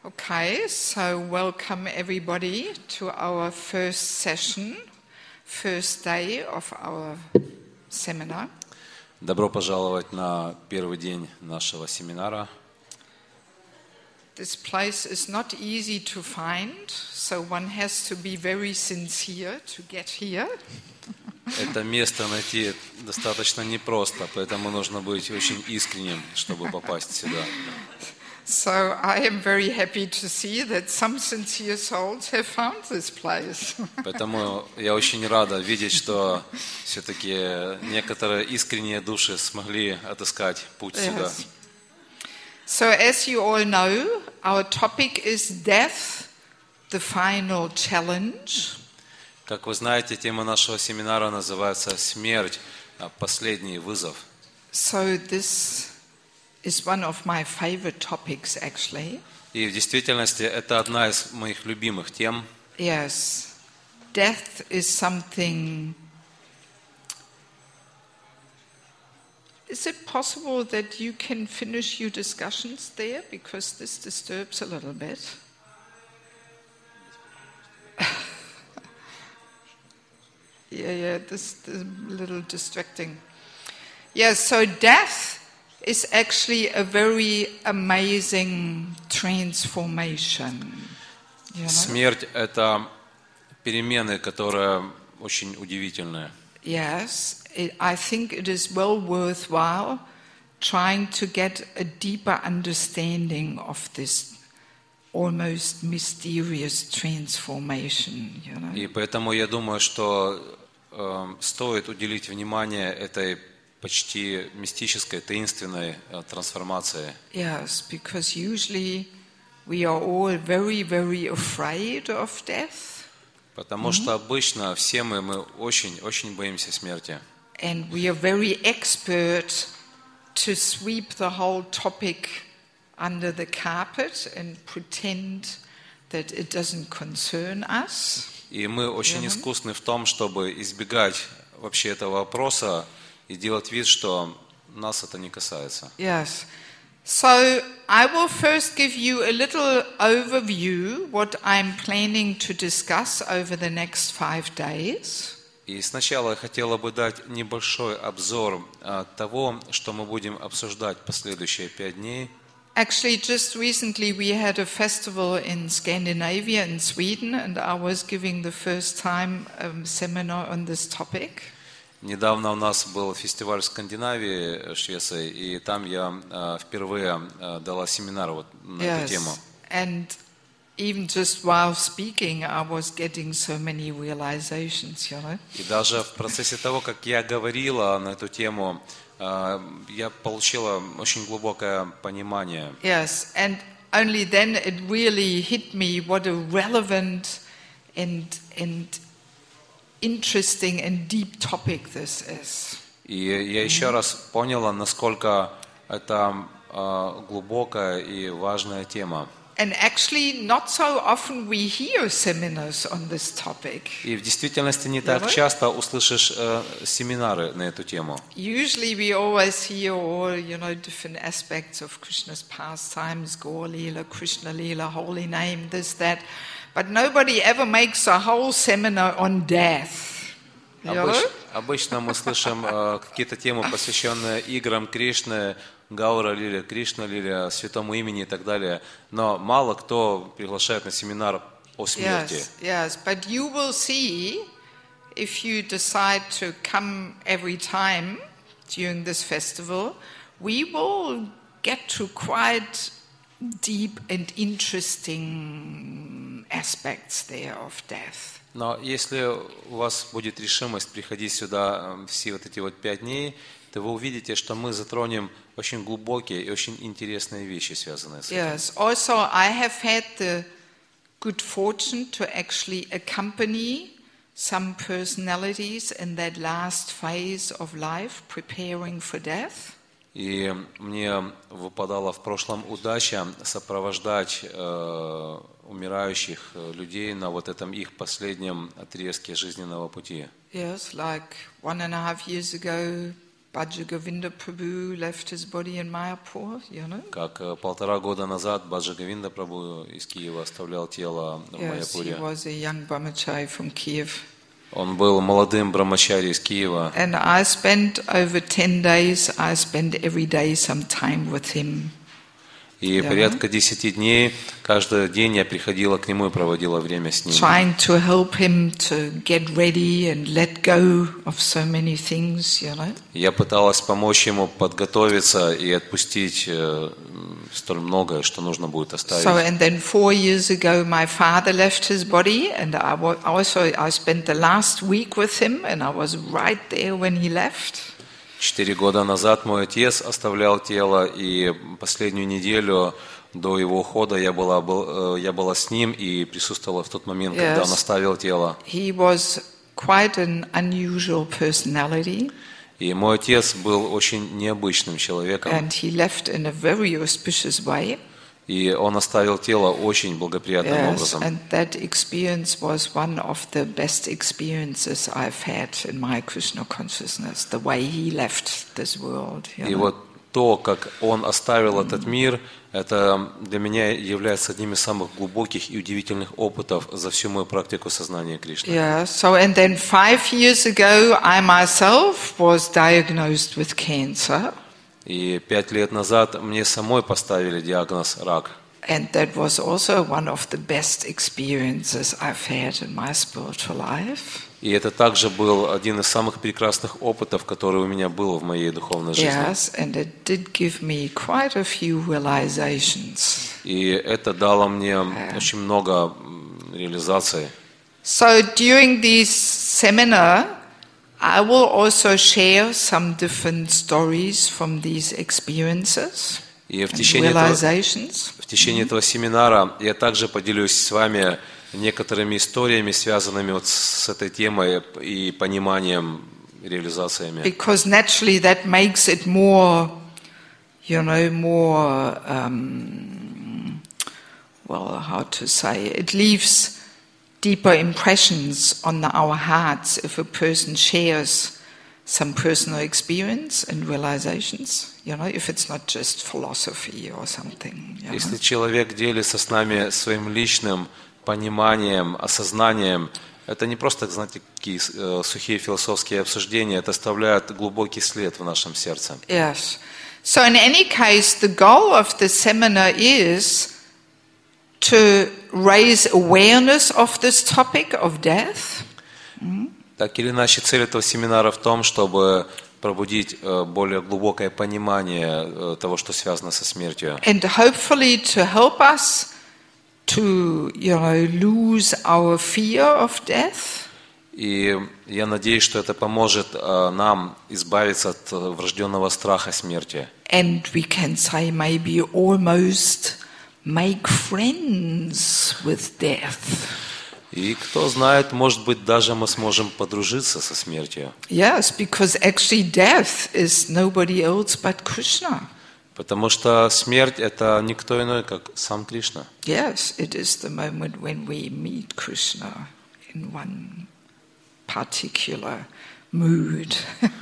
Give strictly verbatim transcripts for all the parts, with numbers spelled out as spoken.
Okay, so welcome everybody to our first session, first day of our seminar. Добро пожаловать на первый день нашего семинара. This place is not easy to find, so one has to be very sincere to get here. Это место найти достаточно непросто, поэтому нужно быть очень искренним, чтобы попасть сюда. So I am very happy to see that some sincere souls have found this place. Поэтому я очень рада видеть, что все-таки некоторые искренние души смогли отыскать путь сюда. Yes. So as you all know, our topic is death, the final challenge. Как вы знаете, тема нашего семинара называется «Смерть. Последний вызов». So this is one of my favorite topics, actually. И в действительности это одна из моих любимых тем. Yes, death is something. Is it possible that you can finish your discussions there, because this disturbs a little bit? yeah, yeah, this is a little distracting. Yeah, so death is actually a very amazing transformation. You know? Смерть – это перемены, которые очень удивительные. Yes, it, I think it is well worthwhile trying to get a deeper understanding of this almost mysterious transformation. You know? И поэтому я думаю, что э, стоит уделить внимание этой почти мистической, таинственной э, трансформации. Yes, because usually we are all very, very afraid of death. Потому mm-hmm. что обычно все мы, мы очень, очень боимся смерти. And we are very expert to sweep the whole topic under the carpet and pretend that it doesn't concern us. И мы очень искусны в том, чтобы избегать вообще этого вопроса и делать вид, что нас это не касается. Yes. So I will first give you a little overview what I'm planning to discuss over the next five days. И сначала я хотела бы дать небольшой обзор а, того, что мы будем обсуждать последующие пять дней. Actually, just recently we had a festival in Scandinavia, in Sweden, and I was giving the first time a seminar on this topic. Недавно у нас был фестиваль в Скандинавии, Швеции, и там я э, впервые э, дала семинар вот на Yes. эту тему. And even just while speaking, I was getting so many realizations, you know. И даже в процессе того, как я говорила на эту тему, э, я получила очень глубокое понимание. Yes, and only then it really hit me what a relevant and and interesting and deep topic this is. И я еще раз поняла, насколько это э, глубокая и важная тема. And actually, not so often we hear seminars on this topic. И в действительности не так часто услышишь э, семинары на эту тему. Usually we always hear all, you know, different aspects of Krishna's pastimes, Gaur Leela, Krishna Leela, holy name, this, that. But nobody ever makes a whole seminar on death. Обыч, обычно мы слышим э, какие-то темы, посвященные играм Кришны, Гаура Лиле, Кришна Лиле, святому имени и так далее. Но мало кто приглашает на семинар о смерти. Yes, yes, but you will see, if you decide to come every time during this festival, we will get to quite deep and interesting aspects there of death. Но если у вас будет решимость приходить сюда все вот эти вот пять дней, то вы увидите, что мы затронем очень глубокие и очень интересные вещи, связанные с этим. Yes, also I have had the good fortune to actually accompany some personalities in that last phase of life, preparing for death. И мне выпадала в прошлом удача сопровождать э, умирающих людей на вот этом их последнем отрезке жизненного пути. Yes, like one and a half years ago, Bhajagovinda Prabhu left his body in Mayapur, you know. Как э, полтора года назад Баджагавинда Прабху из Киева оставлял тело в Yes, he Майяпуре. was a young brahmachari from Kiev. Он был молодым брамачари из Киева. And I spent over ten days, I spent every day some time with him. И Yeah. порядка десяти дней, каждый день я приходила к нему и проводила время с ним. Trying to help him to get ready and let go of so many things, you know. Я пыталась помочь ему подготовиться и отпустить э, столь многое, что нужно будет оставить. So, and then four years ago, my father left his body, and I wa- also I spent the last week with him, and I was right there when he left. Четыре года назад мой отец оставлял тело, и последнюю неделю до его ухода я была, был, э, я была с ним и присутствовала в тот момент, когда Yes. он оставил тело. He was quite an unusual personality, И мой отец был очень необычным человеком, and he left in a very auspicious way. и он оставил тело очень благоприятным Yes, образом. and that experience was one of the best experiences I've had in my Krishna consciousness, the way he left this world. You И know? вот то, как он оставил этот мир, это для меня является одним из самых глубоких и удивительных опытов за всю мою практику сознания Кришны. Yeah, so and then five years ago, I myself was diagnosed with cancer, И пять лет назад мне самой поставили диагноз рак. and that was also one of the best experiences I've had in my spiritual life. И это также был один из самых прекрасных опытов, который у меня был в моей духовной жизни. Yes, and it did give me quite a few realizations. И это дало мне очень много м, реализаций. So during this seminar, I will also share some different stories from these experiences И в and течение этого, realizations. в течение этого семинара я также поделюсь с вами некоторыми историями, связанными вот с этой темой и пониманием, реализациями. Because naturally that makes it more, you know, more, um, well, how to say, it leaves deeper impressions on our hearts if a person shares some personal experience and realizations, you know, if it's not just philosophy or something. You know? Если человек делится с нами своим личным пониманием, осознанием, это не просто, знаете, такие э, сухие философские обсуждения, это оставляет глубокий след в нашем сердце. Yes. So in any case, the goal of the seminar is to raise awareness of this topic of death. Так или иначе, цель этого семинара в том, чтобы пробудить э, более глубокое понимание э, того, что связано со смертью. And hopefully to help us to, you know, lose our fear of death. И я надеюсь, что это поможет э, нам избавиться от э, врожденного страха смерти. And we can say maybe almost make friends with death. И кто знает, может быть, даже мы сможем подружиться со смертью. Yes, because actually death is nobody else but Krishna. Потому что смерть – это никто иной, как сам Кришна. Yes, it is the moment when we meet Krishna in one particular mood.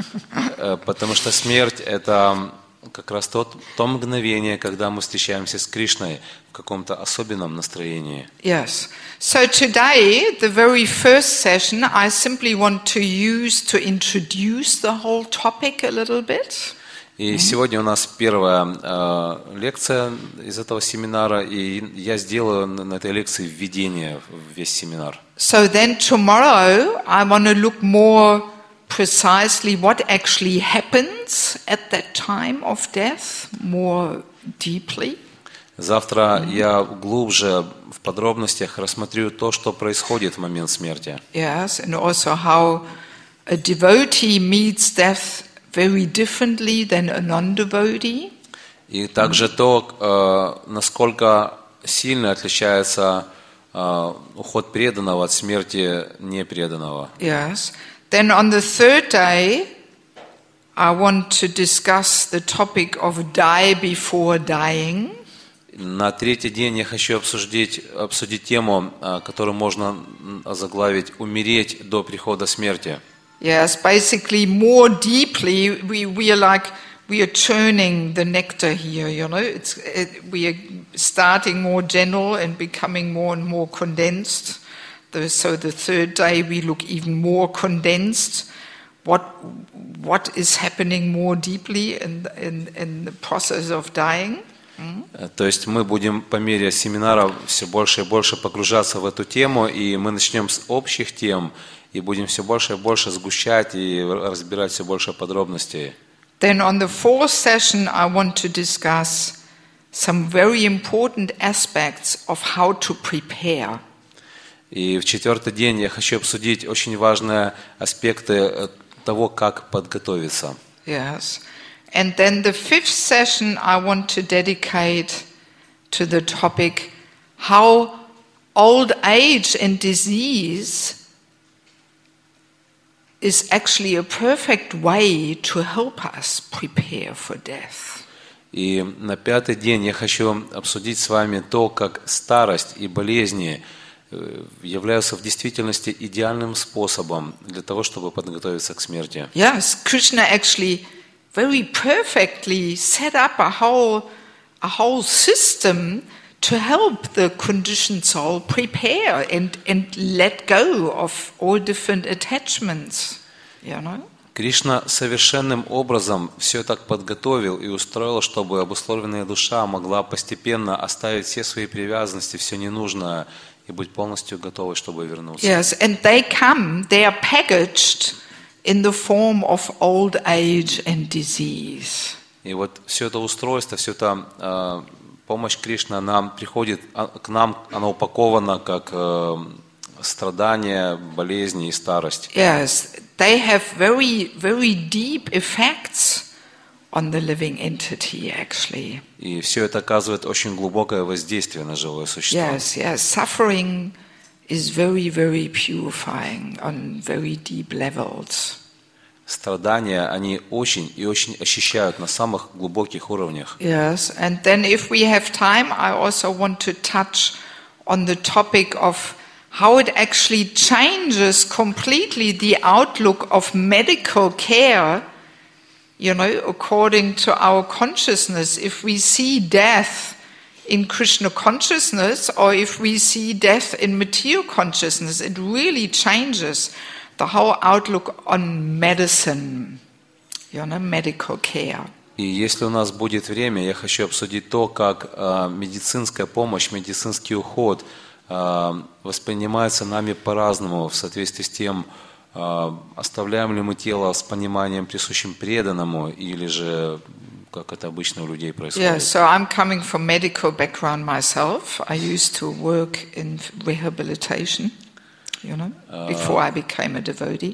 Э, Потому что смерть – это как раз тот, то мгновение, когда мы встречаемся с Кришной в каком-то особенном настроении. Yes. So today, the very first session, I simply want to use to introduce the whole topic a little bit. И сегодня у нас первая э, лекция из этого семинара, и я сделаю на на этой лекции введение в весь семинар. So then tomorrow, I want to look more precisely what actually happens at that time of death, more deeply. Завтра я глубже в подробностях рассмотрю то, что происходит в момент смерти. Yes, and also how a devotee meets death very differently than a non-devotee. И также то, э, насколько сильно отличается э, уход преданного от смерти непреданного. Yes. Then on the third day, I want to discuss the topic of die before dying. На третий день я хочу обсудить, обсудить тему, э, которую можно озаглавить «Умереть до прихода смерти». Yes, basically more deeply, we, we are like, we are churning the nectar here, you know. It's, it, we are starting more general and becoming more and more condensed. The, so the third day we look even more condensed. What, what is happening more deeply in, in, in the process of dying? Mm? То есть мы будем по мере семинара все больше и больше погружаться в эту тему, и мы начнем с общих тем, и будем все больше и больше сгущать и разбирать все больше подробностей. Then on the fourth session I want to discuss some very important aspects of how to prepare. И в четвертый день я хочу обсудить очень важные аспекты того, как подготовиться. Yes. And then the fifth session I want to dedicate to the topic how old age and disease is actually a perfect way to help us prepare for death. И на пятый день я хочу обсудить с вами то, как старость и болезни являются в действительности идеальным способом для того, чтобы подготовиться к смерти. Yes, Krishna actually very perfectly set up a whole, a whole system to help the conditioned soul prepare and, and let go of all different attachments, you know? Кришна совершенным образом все так подготовил и устроил, чтобы обусловленная душа могла постепенно оставить все свои привязанности, все ненужное, и быть полностью готовой, чтобы вернуться. Yes, and they come, they are packaged in the form of old age and disease. И вот все это устройство, все это э, помощь Кришны, она приходит к нам, она упакована как э, страдания, болезни и старость. Yes, they have very, very deep effects on the living entity, actually. И все это оказывает очень глубокое воздействие на живое существо. Yes, yes, suffering is very, very purifying on very deep levels. Страдания, они очень и очень очищают на самых глубоких уровнях. Yes, and then if we have time, I also want to touch on the topic of how it actually changes completely the outlook of medical care, you know, according to our consciousness. If we see death in Krishna consciousness or if we see death in material consciousness, it really changes the whole outlook on medicine, you know, medical care. И если у нас будет время, я хочу обсудить то, как э, медицинская помощь, медицинский уход э, воспринимается нами по-разному в соответствии с тем, э, оставляем ли мы тело с пониманием, присущим преданному, или же как это обычно у людей происходит. Yeah, so I'm coming from medical background myself. I used to work in rehabilitation, you know, uh, before I became a devotee.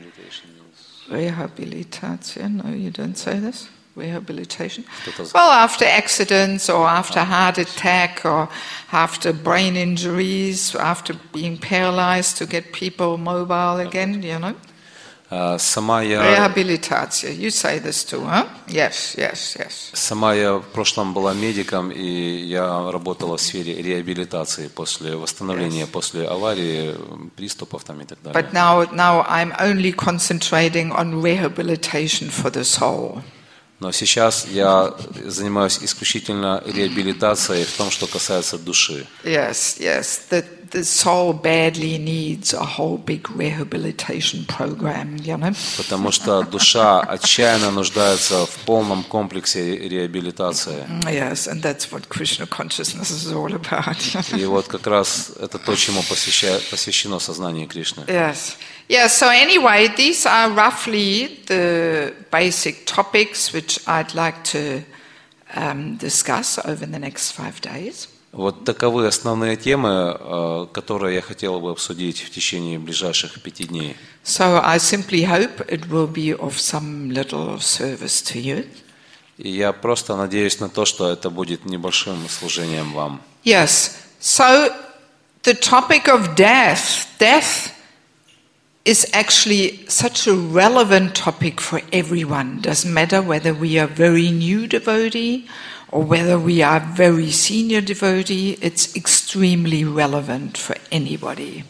Rehabilitation, no, you don't say this? Rehabilitation? Well, after accidents or after heart attack or after brain injuries, after being paralyzed to get people mobile again, you know. Uh, сама я... Rehabilitation, you say this too, huh? Yes, yes, yes. Сама я в прошлом была медиком, и я работала в сфере реабилитации после восстановления, yes. после аварии, приступов там и так далее. But now, now I'm only concentrating on rehabilitation for the soul. Но сейчас я занимаюсь исключительно реабилитацией в том, что касается души. Yes, yes. The, the soul badly needs a whole big rehabilitation program, you know. Потому что душа отчаянно нуждается в полном комплексе реабилитации. Yes, and that's what Krishna consciousness is all about. И вот как раз это то, чему посвящено сознание Кришны. Yes. Yeah, so anyway, these are roughly the basic topics which I'd like to um, discuss over the next five days. Вот таковы основные темы, которые я хотел бы обсудить в течение ближайших пяти дней. So I simply hope it will be of some little service to you. И я просто надеюсь на то, что это будет небольшим служением вам. Yes. So the topic of death, death is actually such a relevant topic for everyone. Doesn't matter whether we are very new devotee or whether we are very senior devotee, it's extremely relevant for anybody.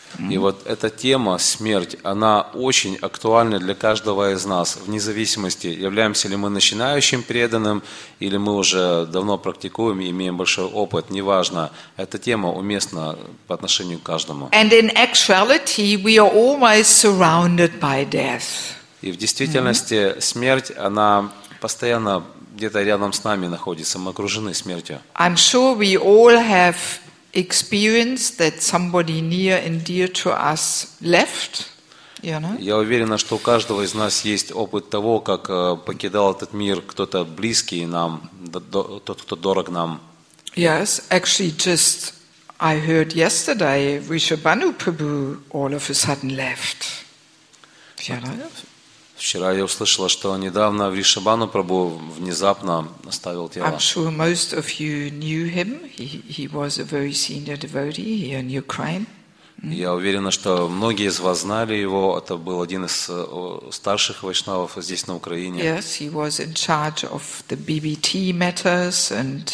И вот эта тема, смерть, она очень актуальна для каждого из нас, вне зависимости, являемся ли мы начинающим преданным, или мы уже давно практикуем и имеем большой опыт, неважно. Эта тема уместна по отношению к каждому. And in actuality, we are always surrounded by death. И в действительности смерть, она постоянно где-то рядом с нами находится, мы окружены смертью. I'm sure we all have experienced that somebody near and dear to us left, you know? Я уверен, что у каждого из нас есть опыт того, как э, покидал этот мир кто-то близкий нам, д- д- тот, кто дорог нам. Yes, actually just I heard yesterday Vrishabhanu Prabhu all of a sudden left. You know? Вчера я услышала, что недавно Вришабхану Прабху внезапно оставил тело. I'm sure most of you knew him. He, he was a very senior devotee here in Ukraine. Я уверен, что многие из вас знали его. Это был один из э, старших вайшнавов здесь на Украине. Yes, he was in charge of the B B T matters and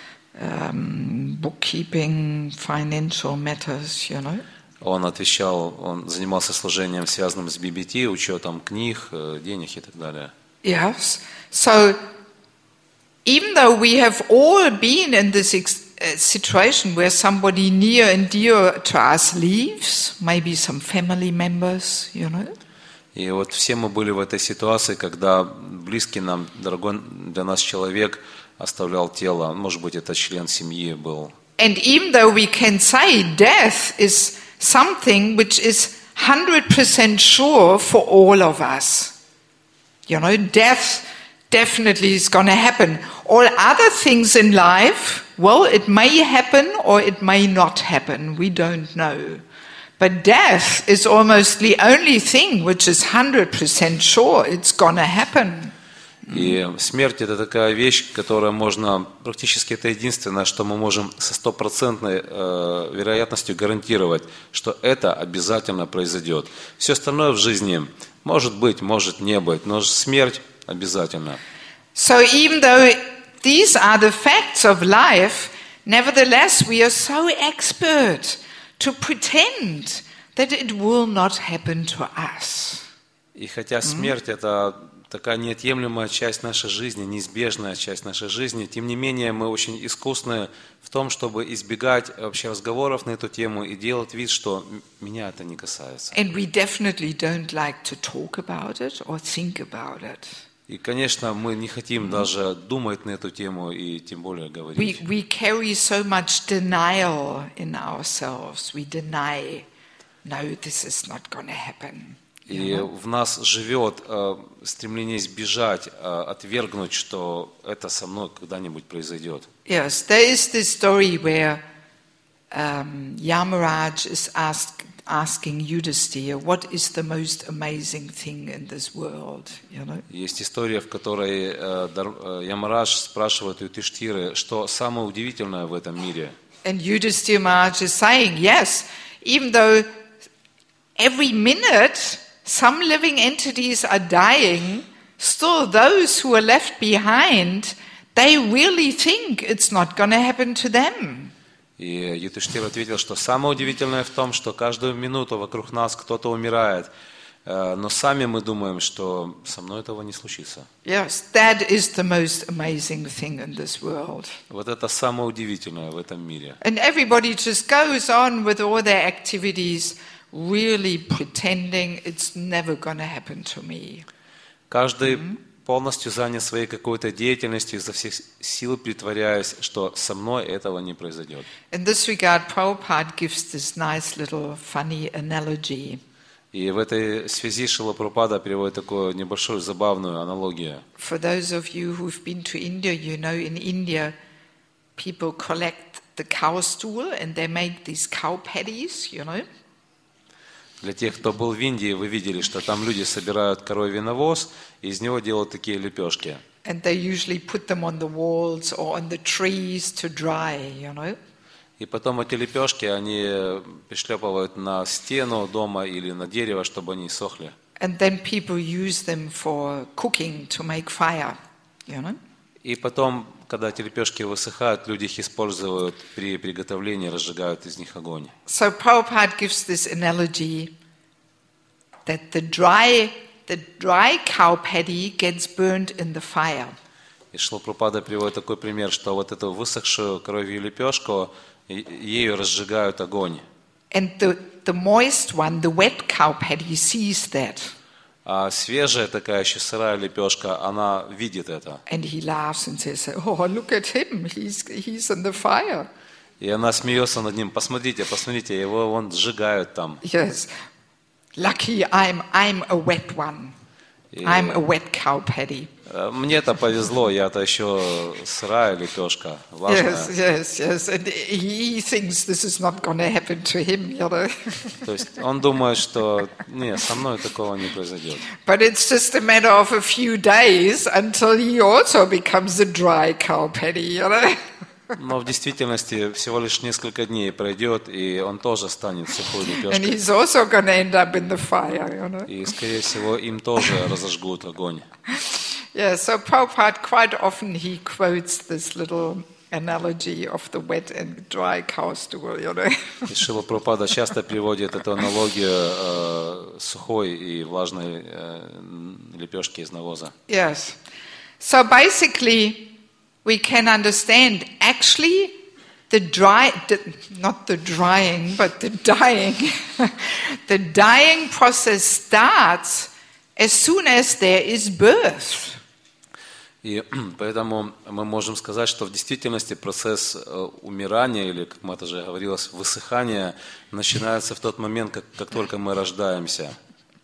um, bookkeeping, financial matters, you know. Он отвечал, он занимался служением, связанным с би би ти, учетом книг, э, денег и так далее. Yes. So, even though we have all been in this ex- uh, situation where somebody near and dear to us leaves, maybe some family members, you know. И вот все мы были в этой ситуации, когда близкий нам, дорогой для нас человек оставлял тело. Может быть, это член семьи был. And even though we can say death is something which is one hundred percent sure for all of us. You know, death definitely is going to happen. All other things in life, well, it may happen or it may not happen. We don't know. But death is almost the only thing which is one hundred percent sure it's going to happen. И смерть – это такая вещь, которая можно, практически это единственное, что мы можем со стопроцентной э, вероятностью гарантировать, что это обязательно произойдет. Все остальное в жизни может быть, может не быть, но смерть обязательно. So even though these are the facts of life, nevertheless we are so expert to pretend that it will not happen to us. И хотя смерть – это такая неотъемлемая часть нашей жизни, неизбежная часть нашей жизни, тем не менее мы очень искусны в том, чтобы избегать вообще разговоров на эту тему и делать вид, что меня это не касается. And we definitely don't like to talk about it or think about it. И, конечно, мы не хотим даже думать на эту тему и тем более We, говорить. we carry so much denial in ourselves. We deny, no, this is not going to happen. И в нас живет э, стремление избежать, э, отвергнуть, что это со мной когда-нибудь произойдет. Yes, there is this story where um, Yamaraj is ask, asking Yudhisthira, what is the most amazing thing in this world? You know? Есть история, в которой э, Дар- э, Ямарадж спрашивает у Юдхиштхиры, что самое удивительное в этом мире. And Yudhisthira Maharaj is saying, yes, even though every minute some living entities are dying, still those who are left behind, they really think it's not going to happen to them. И Юдхиштхира ответил, что самое удивительное в том, что каждую минуту вокруг нас кто-то умирает, э, но сами мы думаем, что со мной этого не случится. Yes, that is the most amazing thing in this world. Вот это самое удивительное в этом мире. And everybody just goes on with all their activities, really pretending it's never going to happen to me. Каждый полностью занят своей какой-то деятельностью, изо всех сил притворяясь, что со мной этого не произойдет. In this regard, Prabhupada gives this nice little funny analogy. И в этой связи Шрила Прабхупада приводит такую небольшую забавную аналогию. For those of you who've been to India, you know in India people collect the cow stool and they make these cow patties, you know. Для тех, кто был в Индии, вы видели, что там люди собирают коровий навоз, и из него делают такие лепешки. And they usually put them on the walls or on the trees to dry, you know. И потом эти лепешки, они пришлепывают на стену дома или на дерево, чтобы они сохли. And then people use them for cooking to make fire, you know. И потом когда эти лепешки высыхают, люди их используют при приготовлении, разжигают из них огонь. So Prabhupada gives this analogy that the dry, the dry cow patty gets burned in the fire. И Шрила Прабхупада приводит такой пример, что вот эту высохшую коровью лепешку, ею разжигают огонь. And the, the moist one, the wet cow patty, sees that. А свежая такая еще сырая лепешка, она видит это. And he laughs and says, oh, look at him, he's, he's in the fire. И она смеется над ним. Посмотрите, посмотрите, его вон сжигают там. Yes, lucky I'm, I'm a wet one. И I'm a wet cow patty. мне-то повезло, я-то еще сырая лепешка, влажная. Yes, yes, yes. And he thinks this is not going to happen to him, you know. То есть он думает, что нет, со мной такого не произойдет. But it's just a matter of a few days until he also becomes a dry cow patty, you know. Но в действительности всего лишь несколько дней пройдет, и он тоже станет сухой And лепешкой. he's also going to end up in the fire, you know. И, скорее всего, им тоже разожгут огонь. Yeah, so Prabhupada quite often he quotes this little analogy of the wet and dry cow stool, you know. И Шрила Прабхупада часто приводит эту аналогию э, сухой и влажной э, лепешки из навоза. Yes. So basically, we can understand actually the dry, not the drying, but the dying. The dying process starts as soon as there is birth. И поэтому мы можем сказать, что в действительности процесс умирания, или, как мы это уже говорилось, высыхания, начинается в тот момент, как, как только мы рождаемся.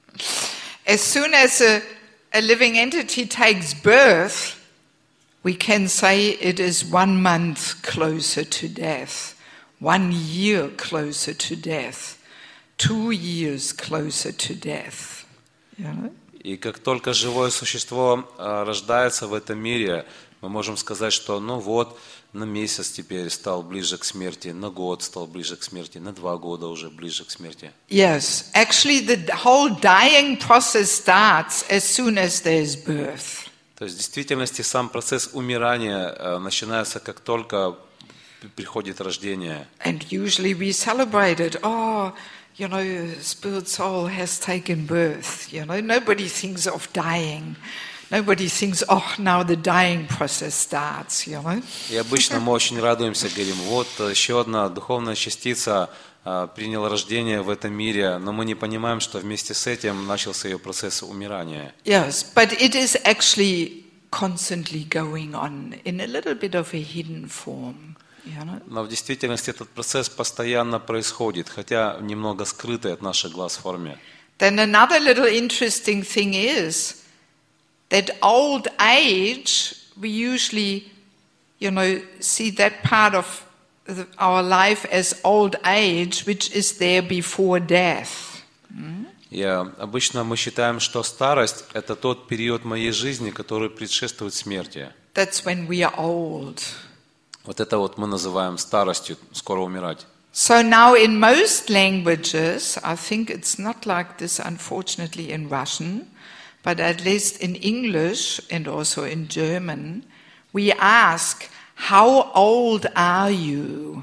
As soon as a, a living entity takes birth, we can say it is one month closer to death, one year closer to death, two years closer to death. You know? И как только живое существо а, рождается в этом мире, мы можем сказать, что ну вот, на месяц теперь стал ближе к смерти, на год стал ближе к смерти, на два года уже ближе к смерти. Yes, actually the whole dying process starts as soon as there's birth. То есть в действительности сам процесс умирания а, начинается, как только приходит рождение. And usually we celebrate it. Oh, you know, spirit soul has taken birth. You know, nobody thinks of dying. Nobody thinks, oh, now the dying process starts, you know. И обычно мы очень радуемся, говорим, вот еще одна духовная частица а, приняла рождение в этом мире, но мы не понимаем, что вместе с этим начался ее процесс умирания. Yes, but it is actually constantly going on in a little bit of a hidden form. You know? Но в действительности этот процесс постоянно происходит, хотя немного скрытой от наших глаз форме. Then another little interesting thing is that old age, we usually, you know, see that part of the, our life as old age, which is there before death. Mm? И обычно мы считаем, что старость – это тот период моей жизни, который предшествует смерти. That's when we are old. Вот это вот мы называем старостью, скоро умирать. So now in most languages, I think it's not like this unfortunately in Russian, but at least in English and also in German, we ask, how old are you?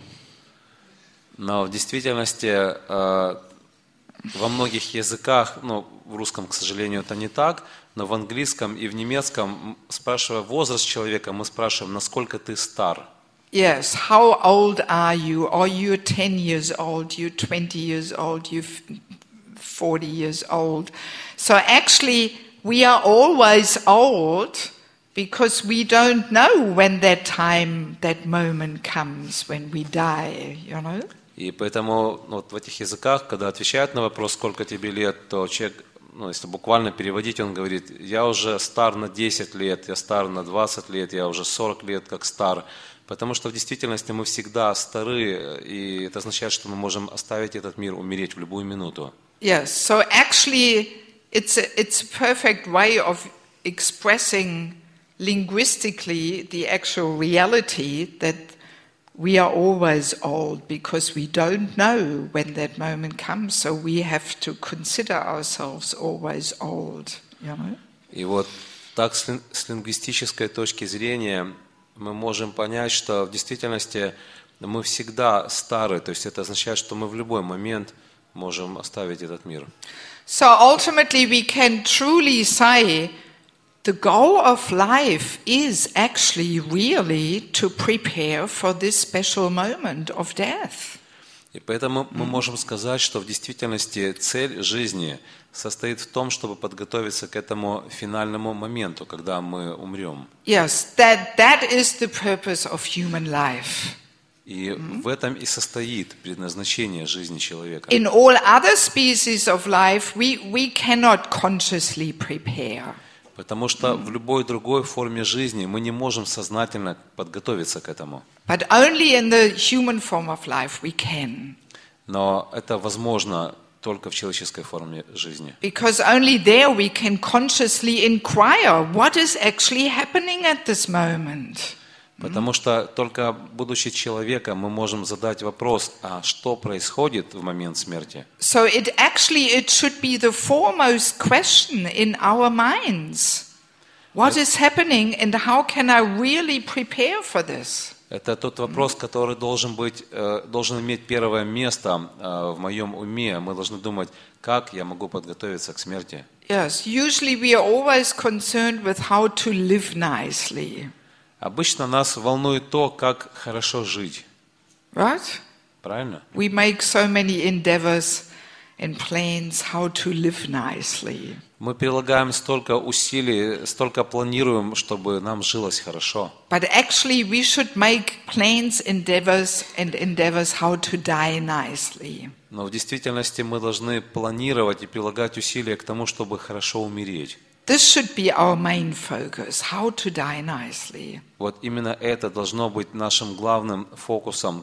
Но в действительности э, во многих языках, ну, в русском, к сожалению, это не так, но в английском и в немецком, спрашивая возраст человека, мы спрашиваем, насколько ты стар. Yes, how old are you? Are you ten years old? You twenty years old? You forty years old? So actually, we are always old because we don't know when that time, that moment comes when we die, you know? И поэтому вот в этих языках, когда отвечают на вопрос, сколько тебе лет, то человек, ну, если буквально переводить, он говорит, я уже стар на десять лет, я стар на двадцать лет, я уже сорок лет как стар. Потому что в действительности мы всегда стары, и это означает, что мы можем оставить этот мир, умереть в любую минуту. Yes, so actually it's a, it's a perfect way of expressing linguistically the actual reality that we are always old because we don't know when that moment comes, so we have to consider ourselves always old, you know? И вот так с лингвистической точки зрения мы можем понять, что в действительности мы всегда стары, то есть это означает, что мы в любой момент можем оставить этот мир. So ultimately we can truly say the goal of life is actually really to prepare for this special moment of death. И поэтому мы можем сказать, что в действительности цель жизни состоит в том, чтобы подготовиться к этому финальному моменту, когда мы умрем. Yes, that, that is the purpose of human life. И в этом и состоит предназначение жизни человека. In all other species of life, we, we cannot consciously prepare. Потому что в любой другой форме жизни мы не можем сознательно подготовиться к этому. But only in the human form of life we can. Но это возможно только в человеческой форме жизни. Because only there we can consciously inquire what is actually happening at this moment. Потому что только будучи человеком, мы можем задать вопрос, а что происходит в момент смерти? So it actually it should be the foremost question in our minds. What is happening and how can I really prepare for this? Это тот вопрос, который должен быть, должен иметь первое место в моем уме. Мы должны думать, как я могу подготовиться к смерти. Yes, usually we are always concerned with how to live nicely. Обычно нас волнует то, как хорошо жить. Right? Правильно? We make so many endeavors and plans how to live nicely. Мы прилагаем столько усилий, столько планируем, чтобы нам жилось хорошо. But actually we should make plans, endeavors and endeavors how to die nicely. Но в действительности мы должны планировать и прилагать усилия к тому, чтобы хорошо умереть. This should be our main focus, how to die nicely. Вот именно это должно быть нашим главным фокусом,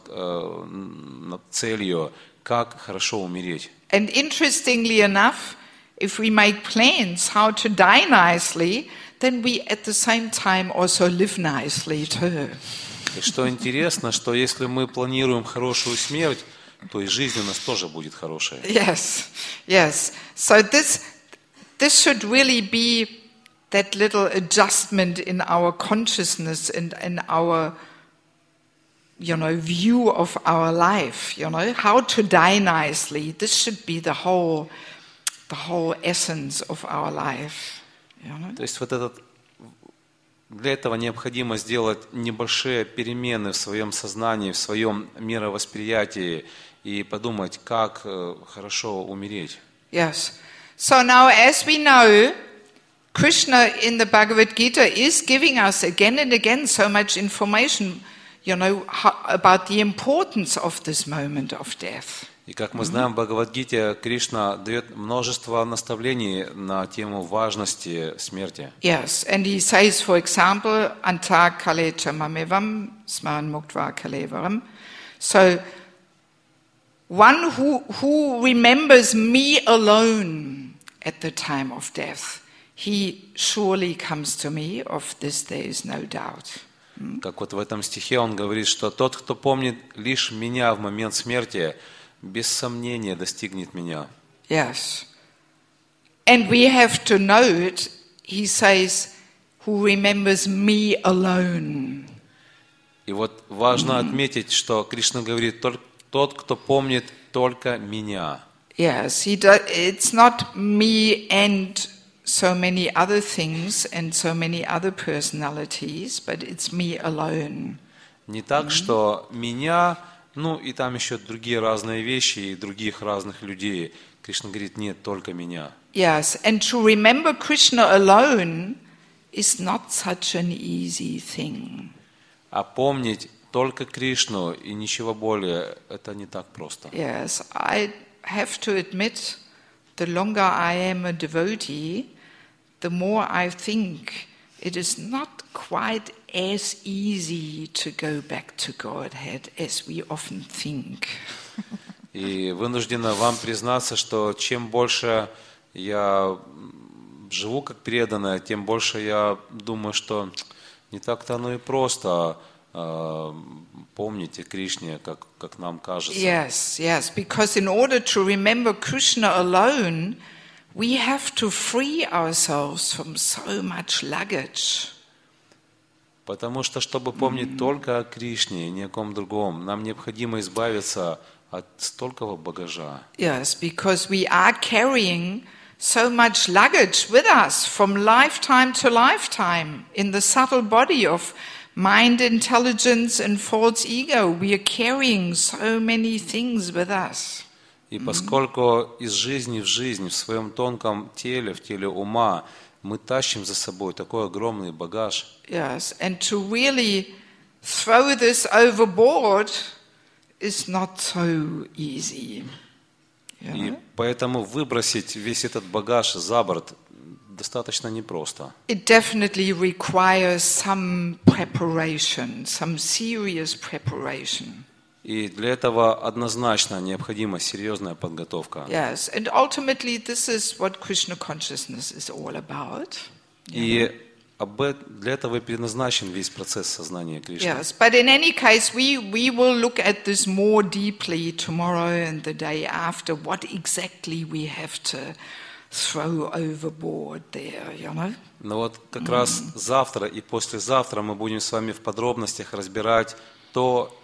э, целью, как хорошо умереть. And interestingly enough, if we make plans how to die nicely, then we at the same time also live nicely too. И что интересно, что если мы планируем хорошую смерть, то и жизнь у нас тоже будет хорошая. Yes, yes. So this this should really be that little adjustment in our consciousness and in our, you know, view of our life, you know, how to die nicely. This should be the whole, the whole essence of our life. You know? То есть вот этот, для этого необходимо сделать небольшие перемены в своем сознании, в своем мировосприятии и подумать, как хорошо умереть. Yes. So now, as we know, Krishna in the Bhagavad Gita is giving us again and again so much information, you know, how, about the importance of this moment of death. И как мы знаем, в Бхагавад-гите Кришна дает множество наставлений на тему важности смерти. Yes, and he says, for example, anta kale chamamevam sman muktva kalevaram. So, one who, who remembers me alone at the time of death, he surely comes to me, of this there is no doubt. Как вот в этом стихе он говорит, что тот, кто помнит лишь меня в момент смерти, без сомнения достигнет меня. Yes. And we have to note, he says, who remembers me alone. И вот важно отметить, что Кришна говорит, тот, кто помнит только меня. Yes, he do, it's not me and so many other things and so many other personalities, but it's me alone. Не так, что меня, ну и там еще другие разные вещи и других разных людей. Кришна говорит, нет, только меня. Yes, and to remember Krishna alone is not such an easy thing. А помнить только Кришну и ничего более, это не так просто. Yes, I have to admit, the longer I am a devotee, the more I think it is not quite as easy to go back to Godhead as we often think. И вынуждена вам признаться, что чем больше я живу как преданная, тем больше я думаю, что не так-то оно и просто помнить о Кришне, как, как нам кажется. Yes, yes, because in order to remember Krishna alone, we have to free ourselves from so much luggage. Потому что, чтобы помнить только о Кришне и ни о ком другом, нам необходимо избавиться от столького багажа. Yes, because we are carrying so much luggage with us from lifetime to lifetime in the subtle body of mind, intelligence and false ego. We are carrying so many things with us. И поскольку из жизни в жизнь, в своем тонком теле, в теле ума, мы тащим за собой такой огромный багаж. Yes, and to really throw this overboard is not so easy. You И know? поэтому выбросить весь этот багаж за борт достаточно непросто. It definitely requires some preparation, some serious preparation. И для этого однозначно необходима серьезная подготовка. Yes, and ultimately this is what Krishna consciousness is all about. И об э- для этого и предназначен весь процесс сознания Кришны. Yes, but in any case, we, we will look at this more deeply tomorrow and the day after, what exactly we have to throw overboard there, you know? Но вот как раз завтра и послезавтра мы будем с вами в подробностях разбирать то,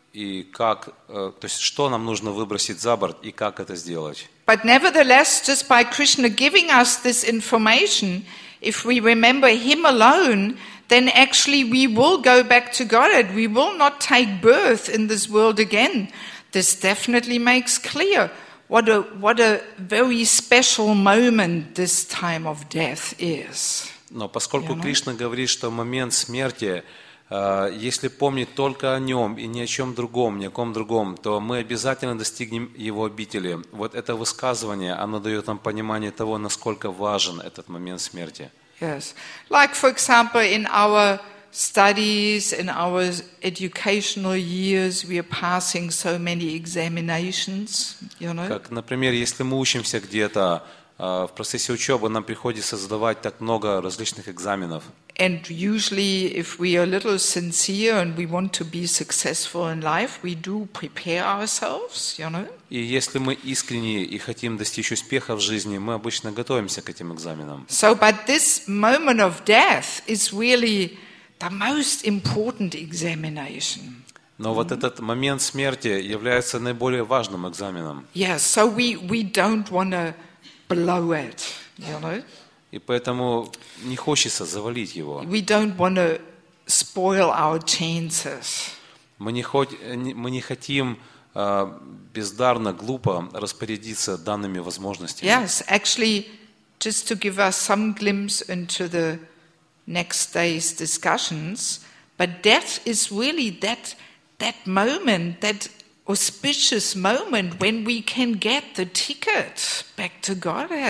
и как, э, то есть что нам нужно выбросить за борт и как это сделать. But nevertheless, just by Krishna giving us this information, if we remember Him alone, then actually we will go back to Godhead. We will not take birth in this world again. This definitely makes clear what a, what a very special moment this time of death is. Но поскольку Я, ну. Кришна говорит, что момент смерти, э, если помнить только о нем и ни о чем другом, ни о ком другом, то мы обязательно достигнем его обители. Вот это высказывание, оно дает нам понимание того, насколько важен этот момент смерти. Yes. Like, for example, in our studies, in our educational years, we are passing so many examinations, you know. Как, например, если мы учимся где-то, э, в процессе учебы нам приходится сдавать так много различных экзаменов. And usually, if we are a little sincere and we want to be successful in life, we do prepare ourselves, you know. И если мы искренне и хотим достичь успеха в жизни, мы обычно готовимся к этим экзаменам. So, but this moment of death is really the most important examination. Но вот этот момент смерти является наиболее важным экзаменом. Yes, so we, we don't want to blow it, you know. И поэтому не хочется завалить его. We don't want to spoil our chances. Мы не, хот- не- мы не хотим э, бездарно, глупо распорядиться данными возможностями. Yes, actually, just to give us some glimpse into the next day's discussions, but death is really that, that moment, that auspicious moment when we can get the ticket back to Godhead.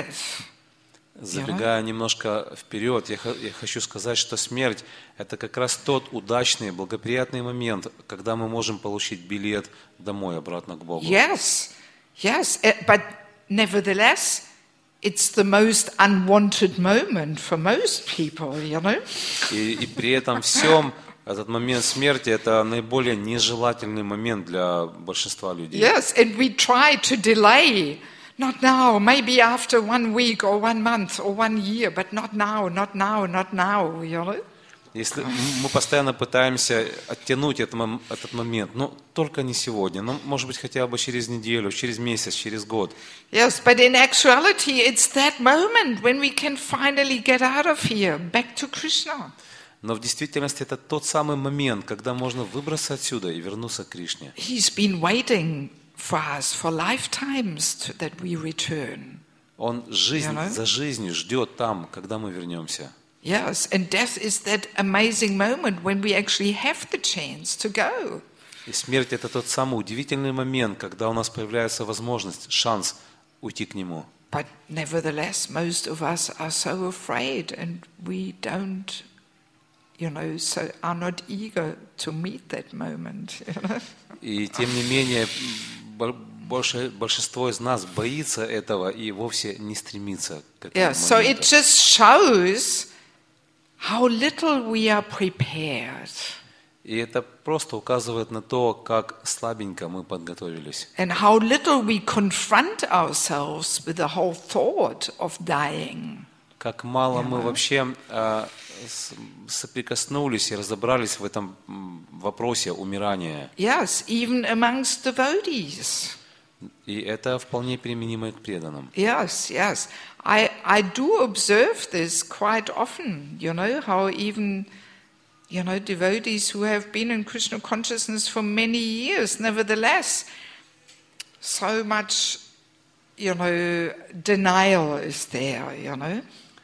Забегая немножко вперед, я, х- я хочу сказать, что смерть – это как раз тот удачный, благоприятный момент, когда мы можем получить билет домой, обратно к Богу. Yes, yes, eh, but nevertheless, it's the most unwanted moment for most people, you know. И, и при этом всем этот момент смерти – это наиболее нежелательный момент для большинства людей. Yes, and we try to delay. Not now, maybe after one week or one month or one year, but not now, not now, not now, you know. Если мы постоянно пытаемся оттянуть этот, мом- этот момент, ну, только не сегодня, ну, может быть, хотя бы через неделю, через месяц, через год. Yes, but in actuality, it's that moment when we can finally get out of here, back to Krishna. Но в действительности это тот самый момент, когда можно выбраться отсюда и вернуться к Кришне. He's been waiting for us for lifetimes to, that we return. Он жизнь You know? за жизнью ждет там, когда мы вернемся. Yes, and death is that amazing moment when we actually have the chance to go. И смерть – это тот самый удивительный момент, когда у нас появляется возможность, шанс уйти к Нему. But nevertheless, most of us are so afraid and we don't, you know, so are not eager to meet that moment. You know? И тем не менее, бо- больше, большинство из нас боится этого и вовсе не стремится к этому Yeah, so it моменту. just shows how little we are prepared И это просто указывает на то, как слабенько мы подготовились. and how little we confront ourselves with the whole thought of dying. Как мало мы Yeah. вообще э, с- соприкоснулись и разобрались в этом м, вопросе умирания. Yes, even amongst devotees. И это вполне применимо и к преданным. Yes, yes. I, I do observe this quite often, you know, how even, you know, devotees who have been in Krishna consciousness for many years, nevertheless, so much, you know, denial is there, you know.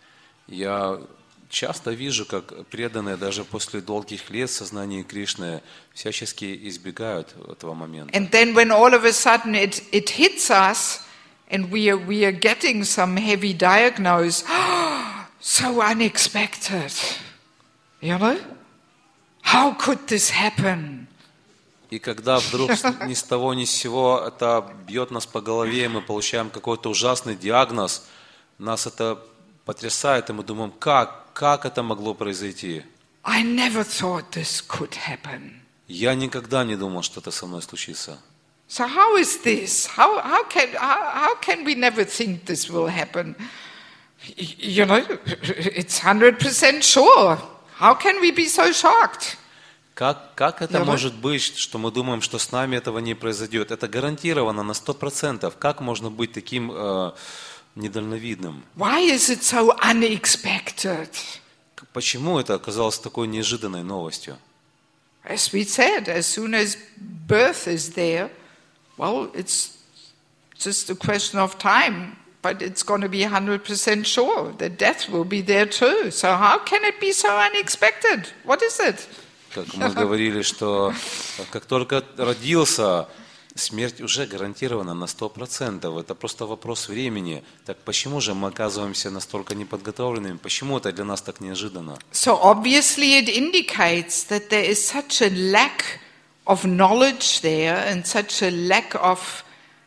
Я часто вижу, как преданные даже после долгих лет сознания Кришны всячески избегают этого момента. And then when all of a sudden it, it hits us and we are, we are getting some heavy diagnosis, so unexpected, you know? How could this happen? И когда вдруг с- ни с того ни с сего это бьет нас по голове, и мы получаем какой-то ужасный диагноз, нас это потрясает, и мы думаем, как, как это могло произойти? I never thought this could happen. Я никогда не думал, что это со мной случится. So how is this? How, how, can, how, how can we never think this will happen? Y- You know, it's one hundred percent sure. How can we be so shocked? Как, как это Я может быть, что мы думаем, что с нами этого не произойдет? Это гарантированно на сто процентов. Как можно быть таким э, недальновидным? Why is it so unexpected? К- Почему это оказалось такой неожиданной новостью? As we said, as soon as birth is there, well, it's just a question of time, but it's going to be one hundred percent sure that death will be there too. So how can it be so unexpected? What is it? Как мы говорили, что как только родился, смерть уже гарантирована на сто процентов. Это просто вопрос времени. Так почему же мы оказываемся настолько неподготовленными? Почему это для нас так неожиданно? So obviously it indicates that there is such a lack of knowledge there and such a lack of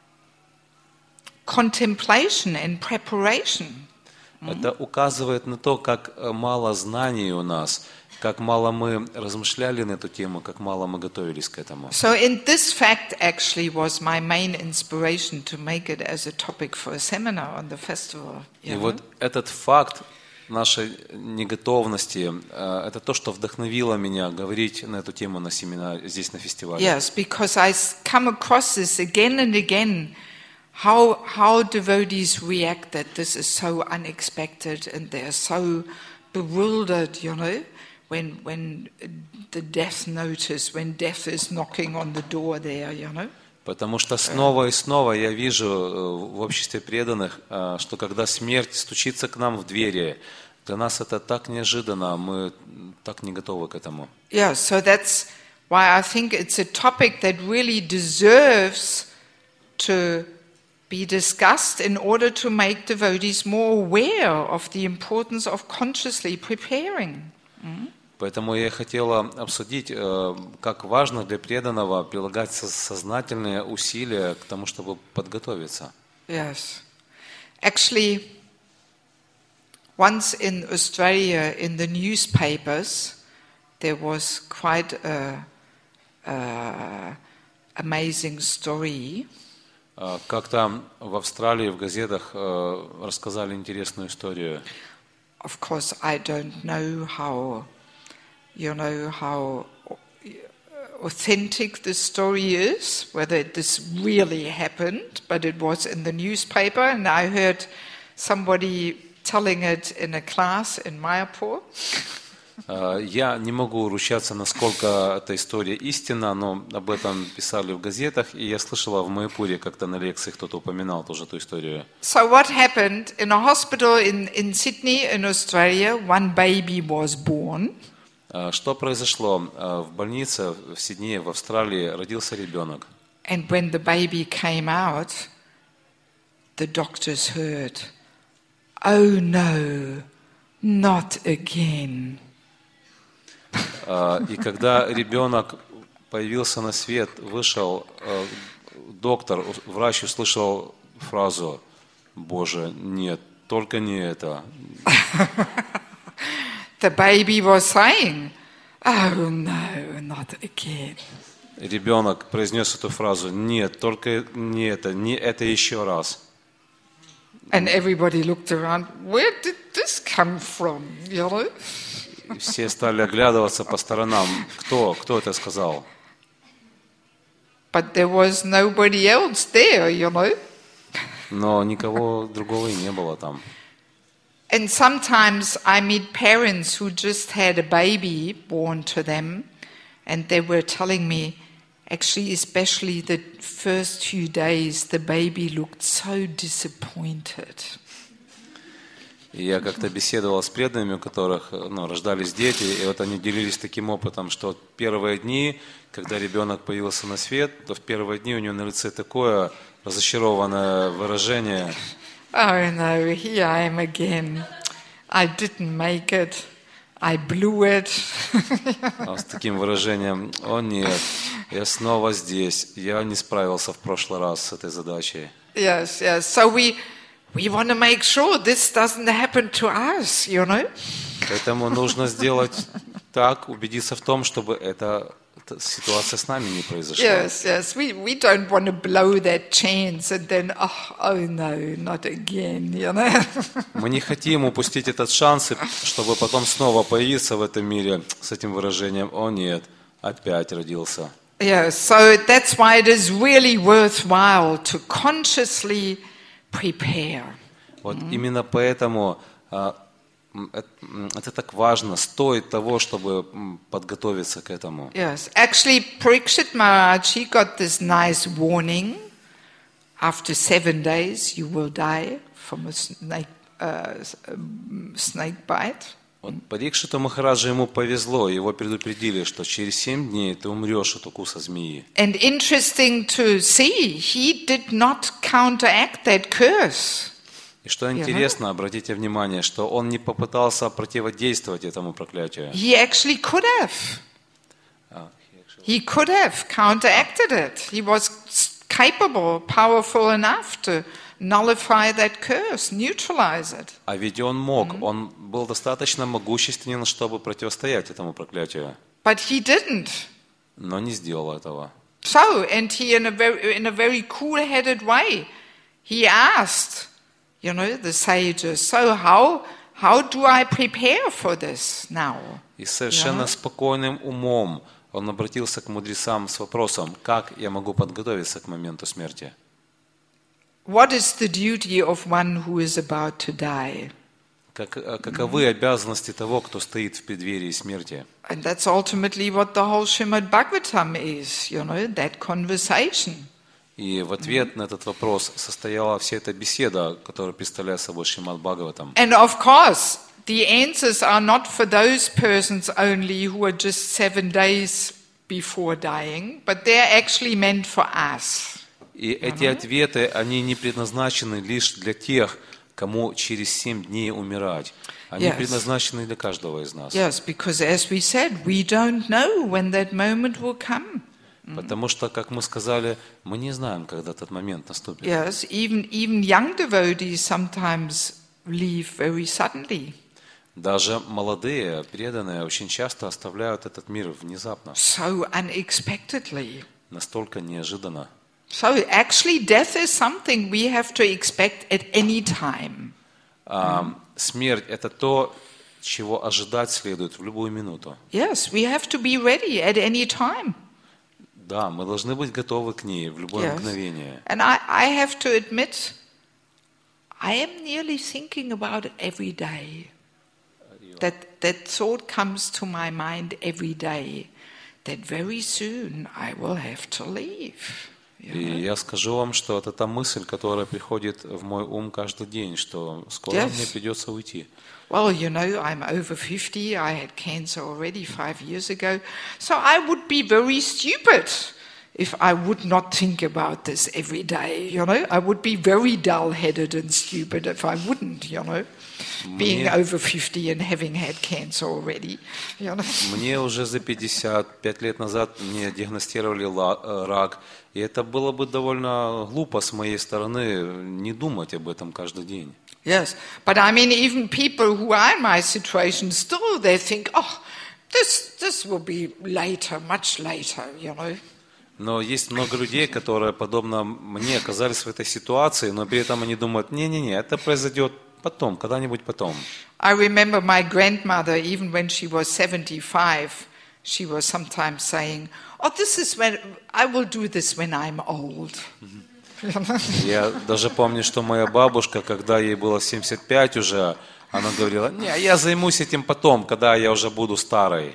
contemplation and preparation. Это указывает на то, как э, мало знаний у нас, как мало мы размышляли на эту тему, как мало мы готовились к этому. So in this fact actually was my main inspiration to make it as a topic for a seminar on the festival. И you know. вот этот факт нашей неготовности, э, это то, что вдохновило меня говорить на эту тему на семинаре, здесь на фестивале. Yes, because I s- come across this again and again, how how devotees react that this is so unexpected and they're so bewildered, you know, when when uh, the death notice, when death is knocking on the door there, you know. Потому что снова и снова я вижу э, в обществе преданных, э, что когда смерть стучится к нам в двери, для нас это так неожиданно, мы так не готовы к этому. Yeah, so that's why I think it's a topic that really deserves to be discussed in order to make devotees more aware of the importance of consciously preparing. Поэтому я хотела обсудить, э, как важно для преданного прилагать со- сознательные усилия к тому, чтобы подготовиться. Yes. Actually, once in Australia, in the newspapers, there was quite a, a amazing story. Э, Как-то в Австралии в газетах э, рассказали интересную историю. Of course, I don't know how, you know, how authentic the story is, whether this really happened, but it was in the newspaper, and I heard somebody telling it in a class in Mayapur. Э, Я не могу ручаться, насколько эта история истинна, но об этом писали в газетах, и я слышала в Майяпуре, как-то на лекции кто-то упоминал тоже эту историю. So what happened in a hospital in, in Sydney, in Australia, one baby was born. Э, Что произошло? Э, В больнице в Сиднее, в Австралии, родился ребенок. And when the baby came out, the doctors heard, "Oh no, not again." Э, И когда ребенок появился на свет, вышел, э, доктор, врач услышал фразу: «Боже, нет, только не это». The baby was saying, "Oh no, not again." Ребенок произнес эту фразу: «Нет, только не это, не это еще раз». And everybody looked around, where did this come from, you know? И все стали оглядываться по сторонам. Кто? Кто это сказал? But there was nobody else there, you know. Но никого другого и не было там. And sometimes I meet parents who just had a baby born to them, and they were telling me, actually, especially the first few days, the baby looked so disappointed. И я как-то беседовал с преданными, у которых ну, рождались дети, и вот они делились таким опытом, что первые дни, когда ребенок появился на свет, то в первые дни у него на лице такое разочарованное выражение. Oh no, here I am again. I didn't make it. I blew it. С таким выражением: «О нет, я снова здесь, я не справился в прошлый раз с этой задачей». Yes, yes. So we we want to make sure this doesn't happen to us, you know. Поэтому нужно сделать так, убедиться в том, чтобы эта, эта ситуация с нами не произошла. Yes, yes. We we don't want to blow that chance and then oh oh no, not again, you know. Мы не хотим упустить этот шанс, чтобы потом снова появиться в этом мире с этим выражением: «О нет, опять родился». Yeah, so that's why it is really worthwhile to consciously prepare. Вот mm-hmm. именно поэтому а, это, это так важно, стоит того, чтобы подготовиться к этому. Yes, actually, Parikshit Maharaj, he got this nice warning: after seven days you will die from a snake, uh, snake bite. Вот Парикшиту Махараджу ему повезло, его предупредили, что через семь дней ты умрешь от укуса змеи. And interesting to see, he did not counteract that curse. И что интересно, обратите внимание, что он не попытался противодействовать этому проклятию. He actually could have. А, He could have counteracted it. He was capable, powerful enough to nullify that curse, neutralize it. А ведь он мог, он был достаточно могущественен, чтобы противостоять этому проклятию. But he didn't. Но не сделал этого. So, and he, in a very, in a very cool-headed way, he asked, you know, the sages, so how, how do I prepare for this now? И совершенно Yeah. спокойным умом он обратился к мудрецам с вопросом: как я могу подготовиться к моменту смерти? What is the duty of one who is about to die? Как, каковы обязанности того, кто стоит в преддверии смерти? And that's ultimately what the whole Srimad Bhagavatam is, you know, that conversation. И в ответ на этот вопрос состояла вся эта беседа, которая представляет собой Шримад Бхагаватам. And of course, the answers are not for those persons only who are just seven days before dying, but they're actually meant for us. И эти ответы, они не предназначены лишь для тех, кому через семь дней умирать. Они Yes. предназначены для каждого из нас. Yes, because as we said, we don't know when that moment will come. Потому что, как мы сказали, мы не знаем, когда этот момент наступит. Yes, even even young devotees sometimes leave very suddenly. Даже молодые, преданные очень часто оставляют этот мир внезапно, So unexpectedly. настолько неожиданно. So actually death is something we have to expect at any time. А, смерть – это то, чего ожидать следует в любую минуту. Yes, we have to be ready at any time. Да, мы должны быть готовы к ней в любое Yes. мгновение. And I, I have to admit, I am nearly thinking about it every day. That, that thought comes to my mind every day, that very soon I will have to leave. You И know? я скажу вам, что это та мысль, которая приходит в мой ум каждый день, что скоро Yes. мне придется уйти. Well, you know, I'm over fifty. I had cancer already five years ago. So I would be very stupid if I would not think about this every day, you know. I would be very dull-headed and stupid if I wouldn't, you know, being Мне- over fifty and having had cancer already, you know. Мне уже за пятьдесят, пять лет назад мне диагностировали ла- э, рак, и это было бы довольно глупо с моей стороны не думать об этом каждый день. Yes, but I mean, even people who are in my situation, still they think, oh, this this will be later, much later, you know. Но есть много людей, которые, подобно мне, оказались в этой ситуации, но при этом они думают: не-не-не, это произойдет потом, когда-нибудь потом. I remember my grandmother, even when she was seventy-five, she was sometimes saying, "Oh, this is when I will do this when I'm old." Я даже помню, что моя бабушка, когда ей было семьдесят пять уже, она говорила: не, я займусь этим потом, когда я уже буду старой.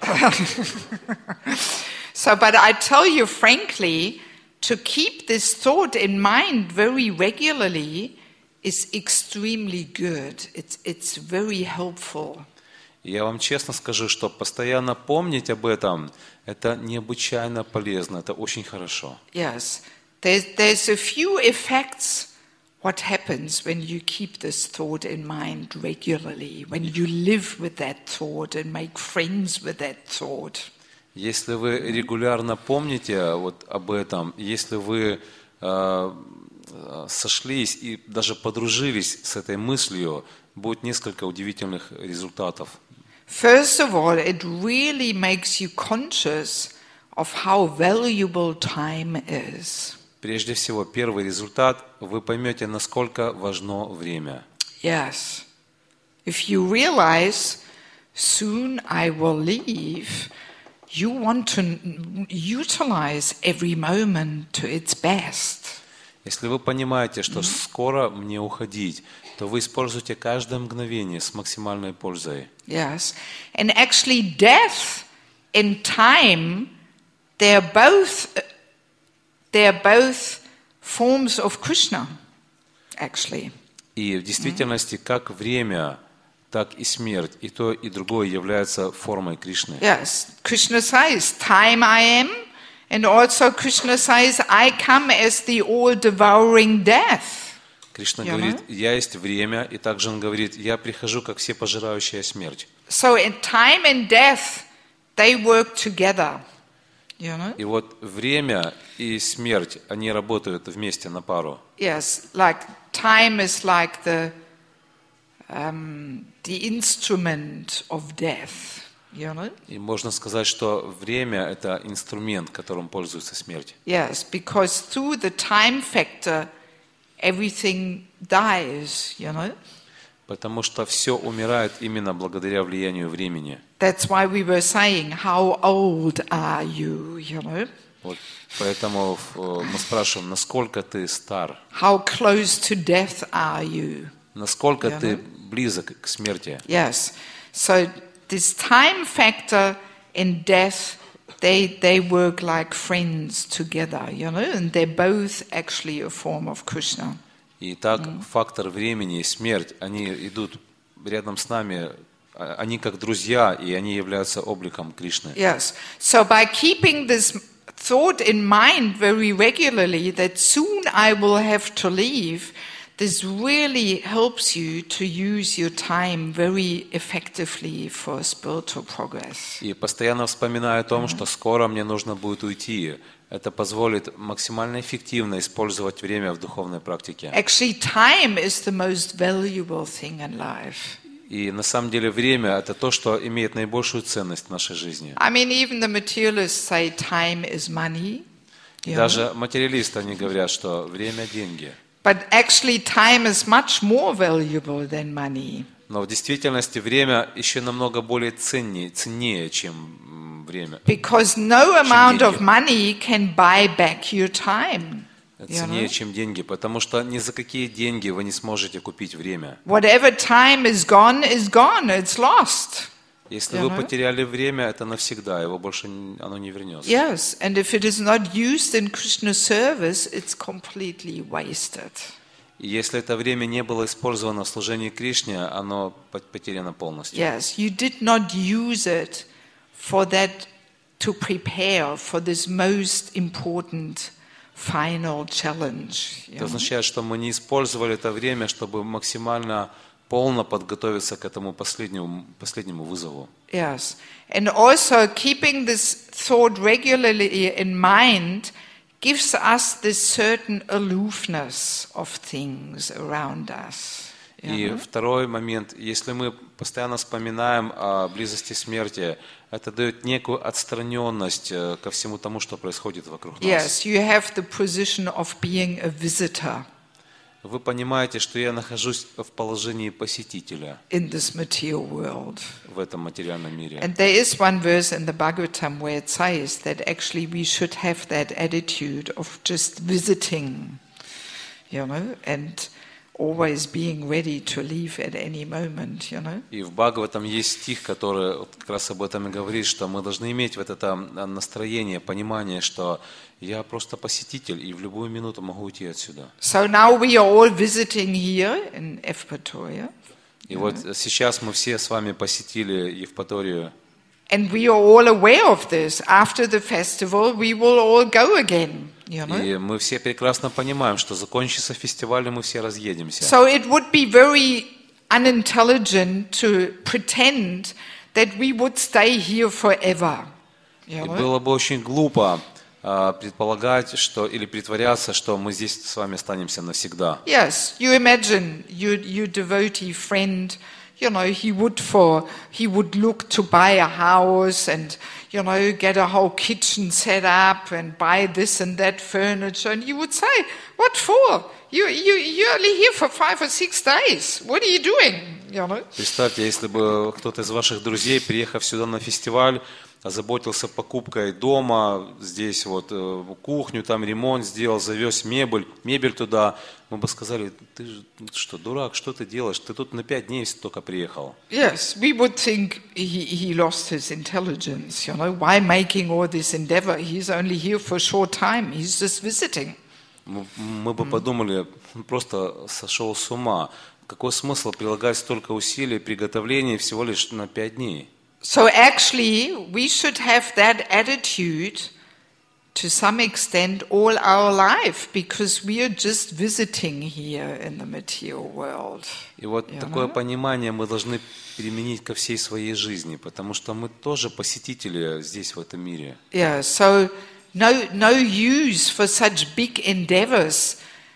So, but I tell you frankly, to keep this thought in mind very regularly is extremely good. It's, it's very helpful. Я вам честно скажу, что постоянно помнить об этом, это необычайно полезно, это очень хорошо. Yes, there's, there's a few effects what happens when you keep this thought in mind regularly, when you live with that thought and make friends with that thought. Если вы регулярно помните вот об этом, если вы э, сошлись и даже подружились с этой мыслью, будет несколько удивительных результатов. First of all, it really makes you conscious of how valuable time is. Прежде всего, первый результат, вы поймете, насколько важно время. Yes. If you realize, soon I will leave, you want to utilize every moment to its best. Если вы понимаете, что скоро мне уходить, то вы используете каждое мгновение с максимальной пользой. Yes. And actually death and time, they're both they're both forms of Krishna, actually. И в действительности, как время, так и смерть, и то, и другое является формой Кришны. Yes. Krishna says, time I am, and also Krishna says, I come as the all-devouring death. Кришна Yeah, говорит: no? я есть время, и также он говорит: я прихожу, как все пожирающая смерть. So in time and death, they work together. You know? И вот время и смерть, они работают вместе на пару. Yes, like time is like the um, the instrument of death. You know? И можно сказать, что время – это инструмент, которым пользуется смерть. Yes, because through the time factor, everything dies. You know? Потому что все умирает именно благодаря влиянию времени. That's why we were saying, how old are you? You know? Вот поэтому э, мы спрашиваем, насколько ты стар, How close to death are you? насколько Yeah, ты no? близок к смерти. Yes. So this time factor and death, they they work like friends together, you know, and they're both actually a form of Krishna. И так фактор времени и смерть, они идут рядом с нами, а- они как друзья, и они являются обликом Кришны. Yes. So by keeping this thought in mind very regularly that soon I will have to leave, this really helps you to use your time very effectively for spiritual progress. И постоянно вспоминая о том, что скоро мне нужно будет уйти, это позволит максимально эффективно использовать время в духовной практике. Actually, time is the most valuable thing in life. И на самом деле время – это то, что имеет наибольшую ценность в нашей жизни. I mean, even the materialists say time is money. you know. Даже материалисты, они говорят, что время – деньги. But actually, time is much more valuable than money. Но в действительности время еще намного более ценнее, ценнее, чем м, время. Because no amount деньги. of money can buy back your time. you Ценнее, know. чем деньги, потому что ни за какие деньги вы не сможете купить время. Whatever time is gone is gone. It's lost. Если Yeah, вы no? потеряли время, это навсегда, его больше н- оно не вернется. Yes, and if it is not used in Krishna service, it's completely wasted. И если это время не было использовано в служении Кришне, оно по- потеряно полностью. Yes, you did not use it for that to prepare for this most important final challenge. you Это know. означает, что мы не использовали это время, чтобы максимально полно подготовиться к этому последнему, последнему вызову. Yes, and also keeping this thought regularly in mind gives us this certain aloofness of things around us. you И know. второй момент, если мы постоянно вспоминаем о близости смерти, это дает некую отстраненность э, ко всему тому, что происходит вокруг нас. Yes, you have the position of being a visitor. вы понимаете, что я нахожусь в положении посетителя in this material world. в этом материальном мире. And there is one verse in the Bhagavatam where it says that actually we should have that attitude of just visiting, you know, and always being ready to leave at any moment, you know. И в Бхагаватам есть стих, который вот как раз об этом и говорит, что мы должны иметь вот это настроение, понимание, что я просто посетитель и в любую минуту могу уйти отсюда. So now we are all visiting here in Evpatoria. И вот сейчас мы все с вами посетили Евпаторию. And we are all aware of this. After the festival, we will all go again, you know. И мы все прекрасно понимаем, что закончится фестиваль, и мы все разъедемся. So it would be very unintelligent to pretend that we would stay here forever, you И know. было бы очень глупо а, предполагать, что или притворяться, что мы здесь с вами останемся навсегда. Yes, you imagine your your devotee friend, you know, he would for he would look to buy a house and, you know, get a whole kitchen set up and buy this and that furniture, and you would say, "What for? You you you're only here for five or six days. What are you doing?" You know. Представьте, если бы кто-то из ваших друзей, приехав сюда на фестиваль, озаботился покупкой дома, здесь вот э, кухню, там ремонт сделал, завез мебель, мебель туда, мы бы сказали: ты же что, дурак, что ты делаешь? Ты тут на пять дней только приехал. Yes, we would think he, he lost his intelligence, you know. Why making all this endeavor? He's only here for a short time. He's just visiting. Мы, мы бы подумали, он просто сошел с ума. Какой смысл прилагать столько усилий, приготовлений всего лишь на пять дней? So actually, we should have that attitude to some extent all our life, because we are just visiting here in the material world. И вот You такое know? понимание мы должны применить ко всей своей жизни, потому что мы тоже посетители здесь, в этом мире. Yeah, so no, no use for such big endeavors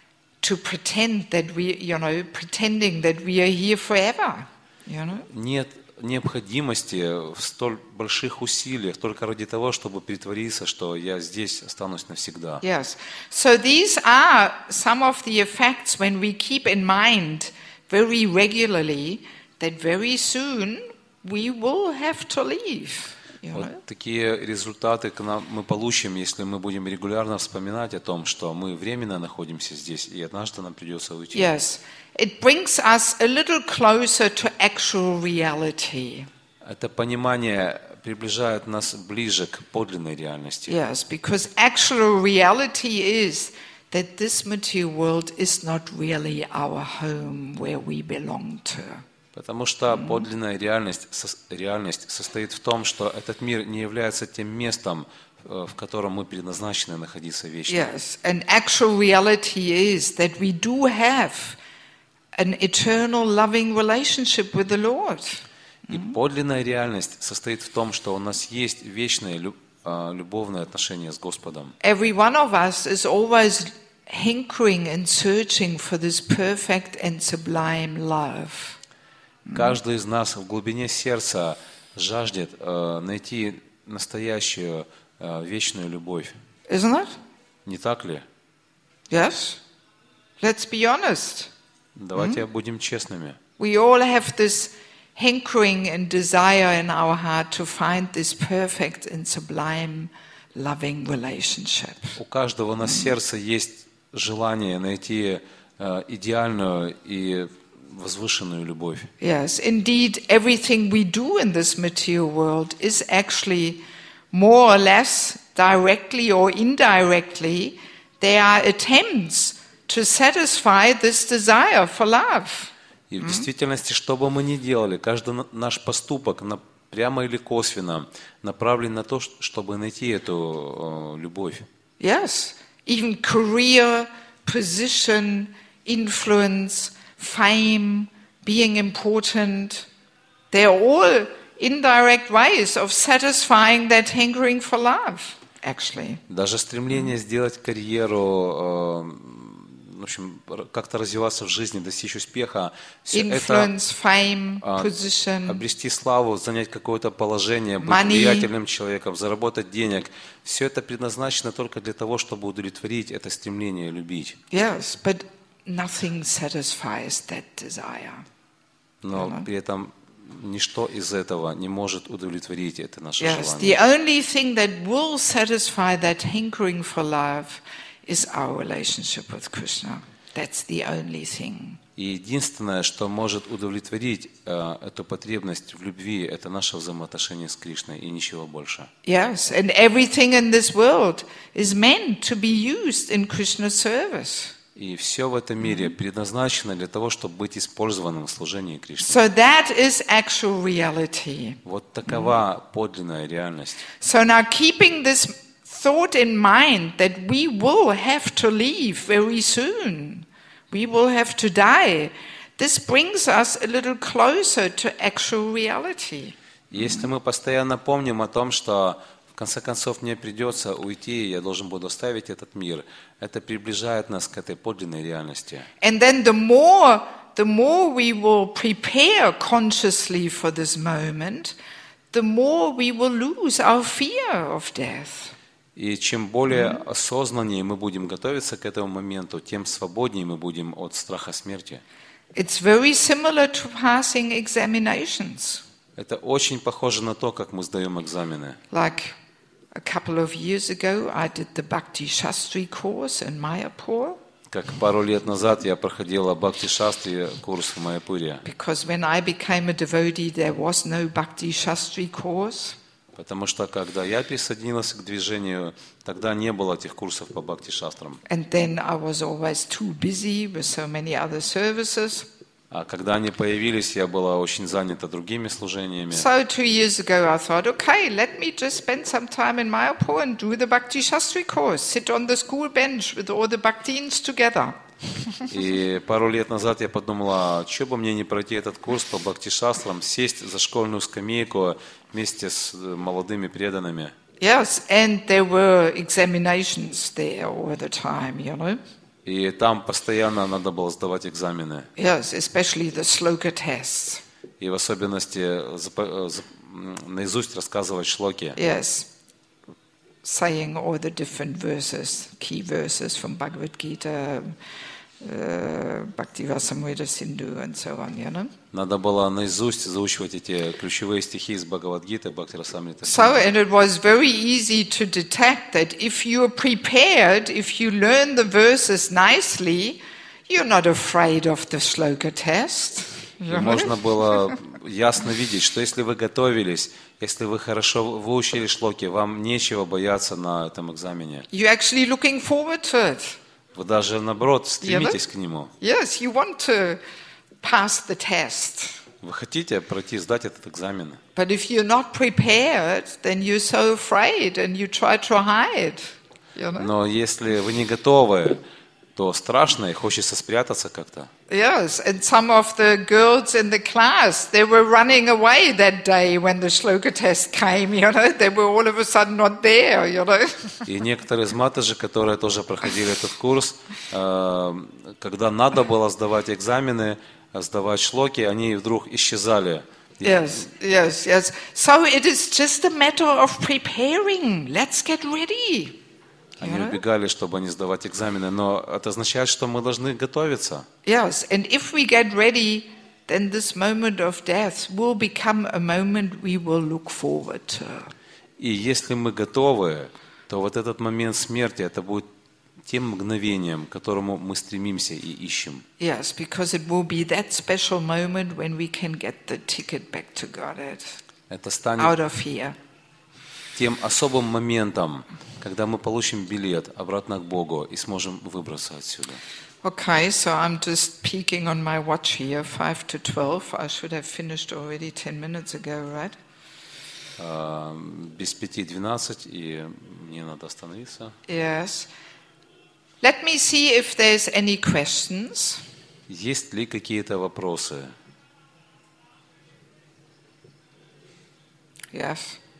to pretend that we, you know, pretending that we are here forever, you know. Нет необходимости в столь больших усилиях только ради того, чтобы притвориться, что я здесь останусь навсегда. Yes. So these are some of the effects when we keep in mind very regularly that very soon we will have to leave. You know? Вот такие результаты к нам мы получим, если мы будем регулярно вспоминать о том, что мы временно находимся здесь, и однажды нам придется уйти. Yes. It brings us a little closer to actual reality. Это понимание приближает нас ближе к подлинной реальности. Yes, because actual reality is that this material world is not really our home where we belong to. Потому что подлинная реальность, со- реальность состоит в том, что этот мир не является тем местом, э, в котором мы предназначены находиться вечно. Yes, and actual reality is that we do have an eternal loving relationship with the Lord. И подлинная реальность состоит в том, что у нас есть вечное лю- э, любовное отношение с Господом. Every one of us is always hankering and searching for this perfect and sublime love. Каждый из нас в глубине сердца жаждет э, найти настоящую э, вечную любовь. Isn't it? Не так ли? Yes? Let's be honest. Давайте будем честными. We all have this hankering and desire in our heart to find this perfect and sublime loving relationship. У каждого на сердце есть желание найти э, идеальную и возвышенную любовь. Yes, indeed, everything we do in this material world is actually more or less directly or indirectly, there are attempts to satisfy this desire for love. И в действительности, что бы мы ни делали, каждый на- наш поступок, на- прямо или косвенно, направлен на то, ш- чтобы найти эту э, любовь. Yes, even career, position, influence, fame, being important, they're all indirect ways of satisfying that hankering for love, actually. Даже стремление сделать карьеру, э, в общем, р- как-то развиваться в жизни, достичь успеха, все это Influence, fame, а, position. обрести славу, занять какое-то положение, быть Money. влиятельным человеком, заработать денег, все это предназначено только для того, чтобы удовлетворить это стремление любить. Yes, but nothing satisfies that desire. Но при этом ничто из этого не может удовлетворить это наше Yes, желание. the only thing that will satisfy that hankering for love is our relationship with Krishna. That's the only thing. И единственное, что может удовлетворить э, эту потребность в любви, это наше взаимоотношение с Кришной и ничего больше. Yes, and everything in this world is meant to be used in Krishna's service. И все в этом мире предназначено для того, чтобы быть использованным в служении Кришне. So that is actual reality. Вот такова подлинная реальность. So now keeping this thought in mind that we will have to leave very soon, we will have to die, this brings us a little closer to actual reality. Если мы постоянно помним о том, что в конце концов мне придется уйти, я должен буду оставить этот мир, это приближает нас к этой подлинной реальности. And then the more, the more we will prepare consciously for this moment, the more we will lose our fear of death. И чем более осознаннее мы будем готовиться к этому моменту, тем свободнее мы будем от страха смерти. It's very similar to passing examinations. Это очень похоже на то, как мы сдаем экзамены. Like a couple of years ago, I did the Bhakti Shastri course in Mayapur. Как пару лет назад я проходила Бхакти Шастри курс в Майяпуре. Because when I became a devotee, there was no Bhakti Shastri course. Потому что когда я присоединился к движению, тогда не было этих курсов по Бхакти Шастрам. And then I was always too busy with so many other services. А когда они появились, я была очень занята другими служениями. So two years ago I thought, okay, let me just spend some time in Mayapur and do the Bhakti Shastri course. Sit on the school bench with all the Bhaktins together. И пару лет назад я подумала, что бы мне не пройти этот курс по Бхакти Шастрам, сесть за школьную скамейку вместе с молодыми преданными. Yes, and there were examinations there all the time, you know. И там постоянно надо было сдавать экзамены. Yes, especially the sloka tests. И в особенности запо- зап- наизусть рассказывать шлоки. Yes, saying all the different verses, key verses from Bhagavad Gita, uh, Bhakti Rasamrita Sindhu, and so on, you know. Надо было наизусть заучивать эти ключевые стихи из Бхагавад-гиты, Бхакти Расамрита. So, and it was very easy to detect that if you're prepared, if you learn the verses nicely, you're not afraid of the shloka test. И можно было ясно видеть, что если вы готовились, если вы хорошо выучили шлоки, вам нечего бояться на этом экзамене. You're actually looking forward to it. Вы даже, наоборот, стремитесь к нему. Yes, you want to pass the test. Вы хотите пройти, сдать этот экзамен. But if you're not prepared, then you're so afraid and you try to hide. You know? Но если вы не готовы, то страшно и хочется спрятаться как-то. Yes, and some of the girls in the class, they were running away that day when the shloka test came, you know. They were all of a sudden not there, you know. И некоторые из матаджи, которые тоже проходили этот курс, э, когда надо было сдавать экзамены, сдавать шлоки, они вдруг исчезали. Yes, yes, yes. So it is just a matter of preparing. Let's get ready. Они убегали, чтобы не сдавать экзамены, но это означает, что мы должны готовиться. Yes, and if we get ready, then this moment of death will become a moment we will look forward to. И если мы готовы, то вот этот момент смерти, это будет тем мгновением, к которому мы стремимся и ищем. Yes, because it will be that special moment when we can get the ticket back to Godhead, Это out станет of here. тем особым моментом, когда мы получим билет обратно к Богу и сможем выбраться отсюда. Okay, so I'm just peeking on my watch here, five to twelve. I should have finished already ten minutes ago, right? А, Без пяти двенадцать, и мне надо остановиться. Yes. Let me see if there's any questions. Есть ли какие-то вопросы? Yes.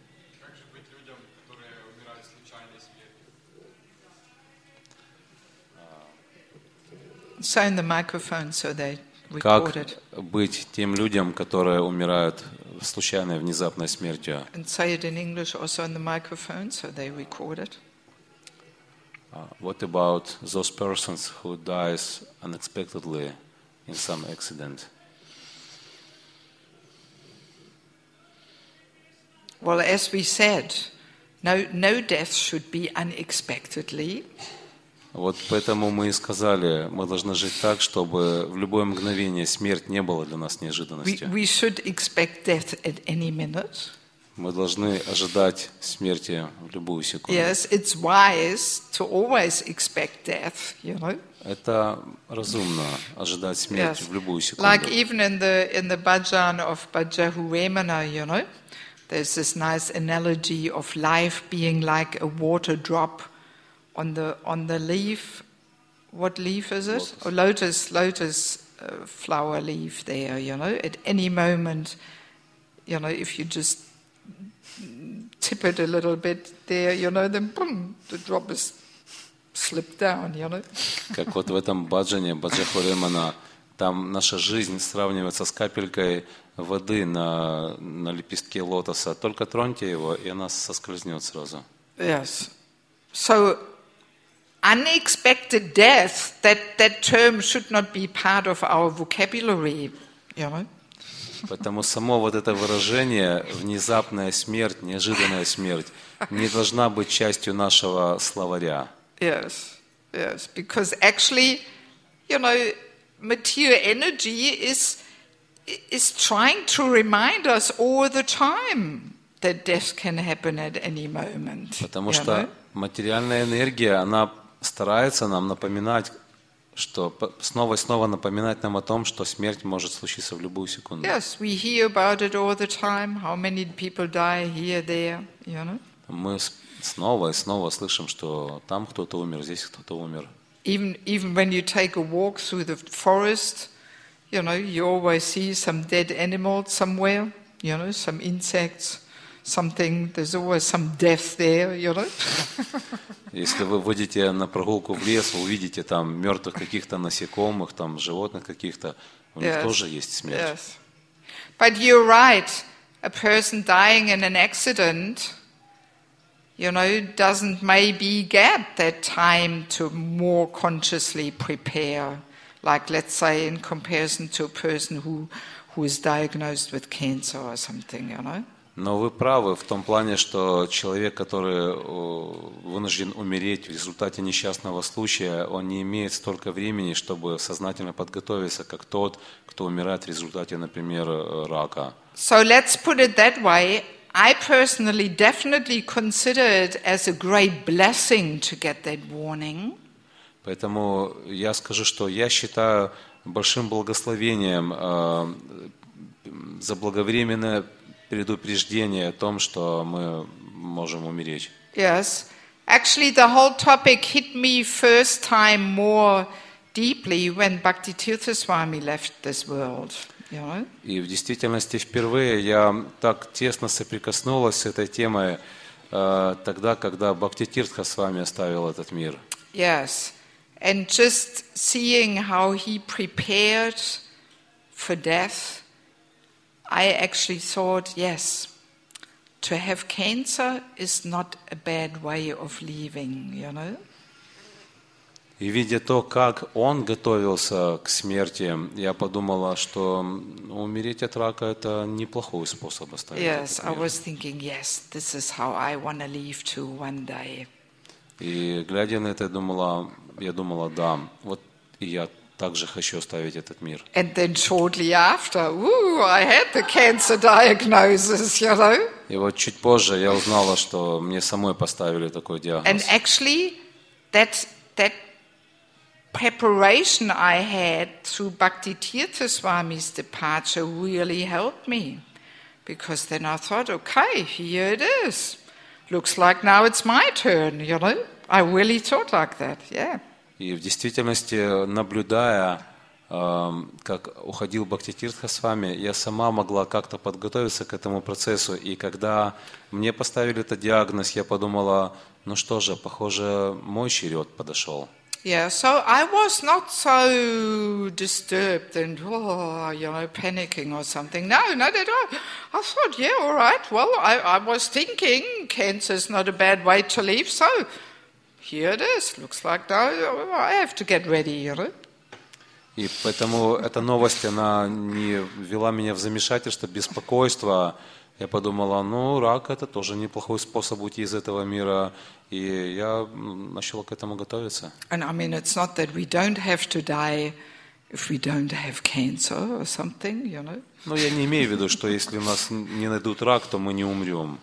Say in the microphone so they record Как it. быть тем людям, которые умирают случайной внезапной смертью? And say it in English also in the microphone so they record it. Uh, what about those persons who dies unexpectedly in some accident? Well, as we said, no, no death should be unexpectedly. Вот поэтому мы и сказали, мы должны жить так, чтобы в любое мгновение смерть не была для нас We, неожиданностью. we should expect death at any minute. Мы должны ожидать смерти в любую секунду. Yes, it's wise to always expect death, you know. Это разумно, ожидать смерти Yes. в любую секунду. Like even in the in the bhajan of Bhajahu Remana, you know, there's this nice analogy of life being like a water drop on the on the leaf. What leaf is it? Lotus. Or lotus lotus uh, flower leaf there, you know. At any moment, you know, if you just tip it a little bit there, you know, then boom, the drop is slipped down, you know. Как вот в этом баджане, Баджаху Ремана, там наша жизнь сравнивается с капелькой воды на, на лепестке лотоса. Только троньте его, и она соскользнет сразу. Yes. So, unexpected death, that, that term should not be part of our vocabulary, you know. Поэтому само вот это выражение «внезапная смерть», «неожиданная смерть» не должна быть частью нашего словаря. Yes, yes, because actually, you know, material energy is is trying to remind us all the time that death can happen at any moment. Потому you что know? материальная энергия, она старается нам напоминать, что п- снова и снова напоминать нам о том, что смерть может случиться в любую секунду. Yes, we hear about it all the time. How many people die here, there, you know. Мы с- снова и снова слышим, что там кто-то умер, здесь кто-то умер. Even even when you take a walk through the forest, you know, you always see some dead animals somewhere, you know, some insects, something. There's always some death there, you know. Если вы выйдете на прогулку в лес, вы увидите там мертвых каких-то насекомых, там животных каких-то, у них Yes. тоже есть смерть. Yes. But you're right. A person dying in an accident, you know, doesn't maybe get that time to more consciously prepare. Like, let's say, in comparison to a person who, who is diagnosed with cancer or something, you know. Но вы правы в том плане, что человек, который о, вынужден умереть в результате несчастного случая, он не имеет столько времени, чтобы сознательно подготовиться, как тот, кто умирает в результате, например, э, рака. So let's put it that way. I personally definitely consider it as a great blessing to get that warning. Поэтому я скажу, что я считаю большим благословением э, заблаговременное предупреждение о том, что мы можем умереть. Yes. Actually, the whole topic hit me first time more deeply when Bhaktitirtha Swami left this world. You know? И в действительности впервые я так тесно соприкоснулась с этой темой э, тогда, когда Бхактитиртха с вами оставил этот мир. Yes. And just seeing how he prepared for death, I actually thought, yes, to have cancer is not a bad way of living, you know. И видя то, как он готовился к смерти, я подумала, что ну, умереть от рака – это неплохой способ оставить Yes, этот I мир. was thinking, yes, this is how I want to live too one day. И глядя на это, я думала, я думала, да, вот и я также хочу оставить этот мир. And then shortly after, ooh, I had the cancer diagnosis, you know. И вот чуть позже я узнала, что мне самой поставили такой And диагноз. actually, that that preparation I had through Bhaktitirtha Swami's departure really helped me. Because then I thought, okay, here it is. Looks like now it's my turn, you know. I really thought like that, yeah. И в действительности, наблюдая, э, как уходил Бхактитиртха с вами, я сама могла как-то подготовиться к этому процессу. И когда мне поставили этот диагноз, я подумала, ну что же, похоже, мой черед подошел. Yeah, so I was not so disturbed and, oh, you know, panicking or something. No, no, no, no. I thought, yeah, all right, well, I, I was thinking cancer is not a bad way to live, so here it is. Looks like now I have to get ready, you know. И поэтому эта новость, она не ввела меня в замешательство, беспокойство. Я подумала, ну, рак – это тоже неплохой способ уйти из этого мира. И я начала к этому готовиться. And I mean, it's not that we don't have to die if we don't have cancer or something, you know. Но я не имею в виду, что если у нас не найдут рак, то мы не умрем.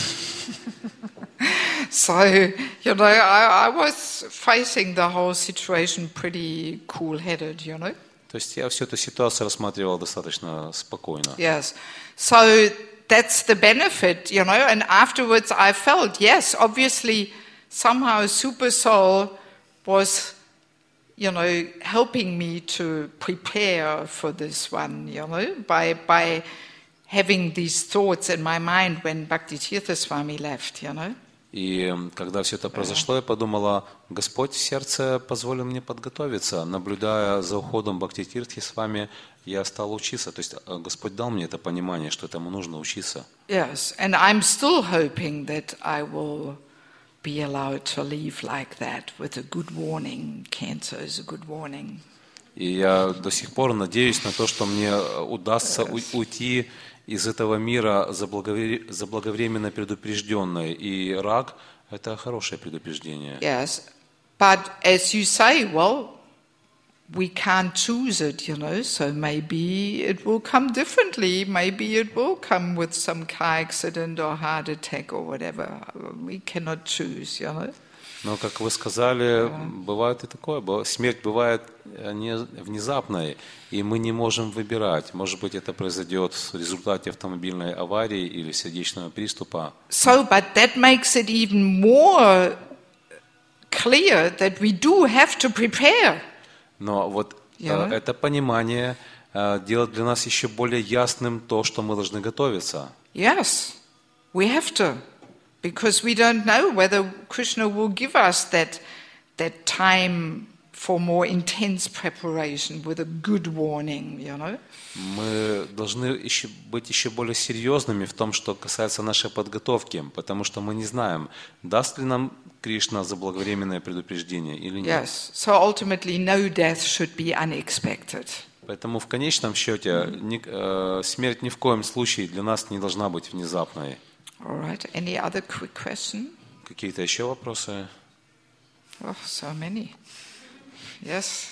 So, you know, I, I was facing the whole situation pretty cool-headed, you know. То есть я всю эту ситуацию рассматривал достаточно спокойно. Yes. So that's the benefit, you know. And afterwards I felt, yes, obviously somehow Super Soul was, you know, helping me to prepare for this one, you know, by by having these thoughts in my mind when Bhaktitirtha Swami left, you know. И когда все это произошло, я подумала, Господь в сердце позволил мне подготовиться. Наблюдая за уходом Бхактитиртхи с вами, я стал учиться. То есть Господь дал мне это понимание, что этому нужно учиться. Yes, and I'm still hoping that I will be allowed to leave like that with a good warning. Cancer is a good warning. И я до сих пор надеюсь на то, что мне удастся уйти из этого мира заблаговременно предупрежденной. И рак – это хорошее предупреждение. Yes, but as you say, well, we can't choose it, you know, so maybe it will come differently. Maybe it will come with some car accident or heart attack or whatever. We cannot choose, you know. Но, как вы сказали, бывает и такое. Смерть бывает не внезапной, и мы не можем выбирать. Может быть, это произойдет в результате автомобильной аварии или сердечного приступа. So, but that makes it even more clear that we do have to prepare. Но вот Yeah. это понимание делает для нас еще более ясным то, что мы должны готовиться. Yes, we have to. Because we don't know whether Krishna will give us that, that time for more intense preparation with a good warning, you know. Мы должны еще быть еще более серьезными в том, что касается нашей подготовки, потому что мы не знаем, даст ли нам Кришна заблаговременное предупреждение или нет. Yes, so ultimately no death should be unexpected. Поэтому в конечном счете ни, э, смерть ни в коем случае для нас не должна быть внезапной. All right, any other quick question? Какие-то еще вопросы? Oh, so many. Yes.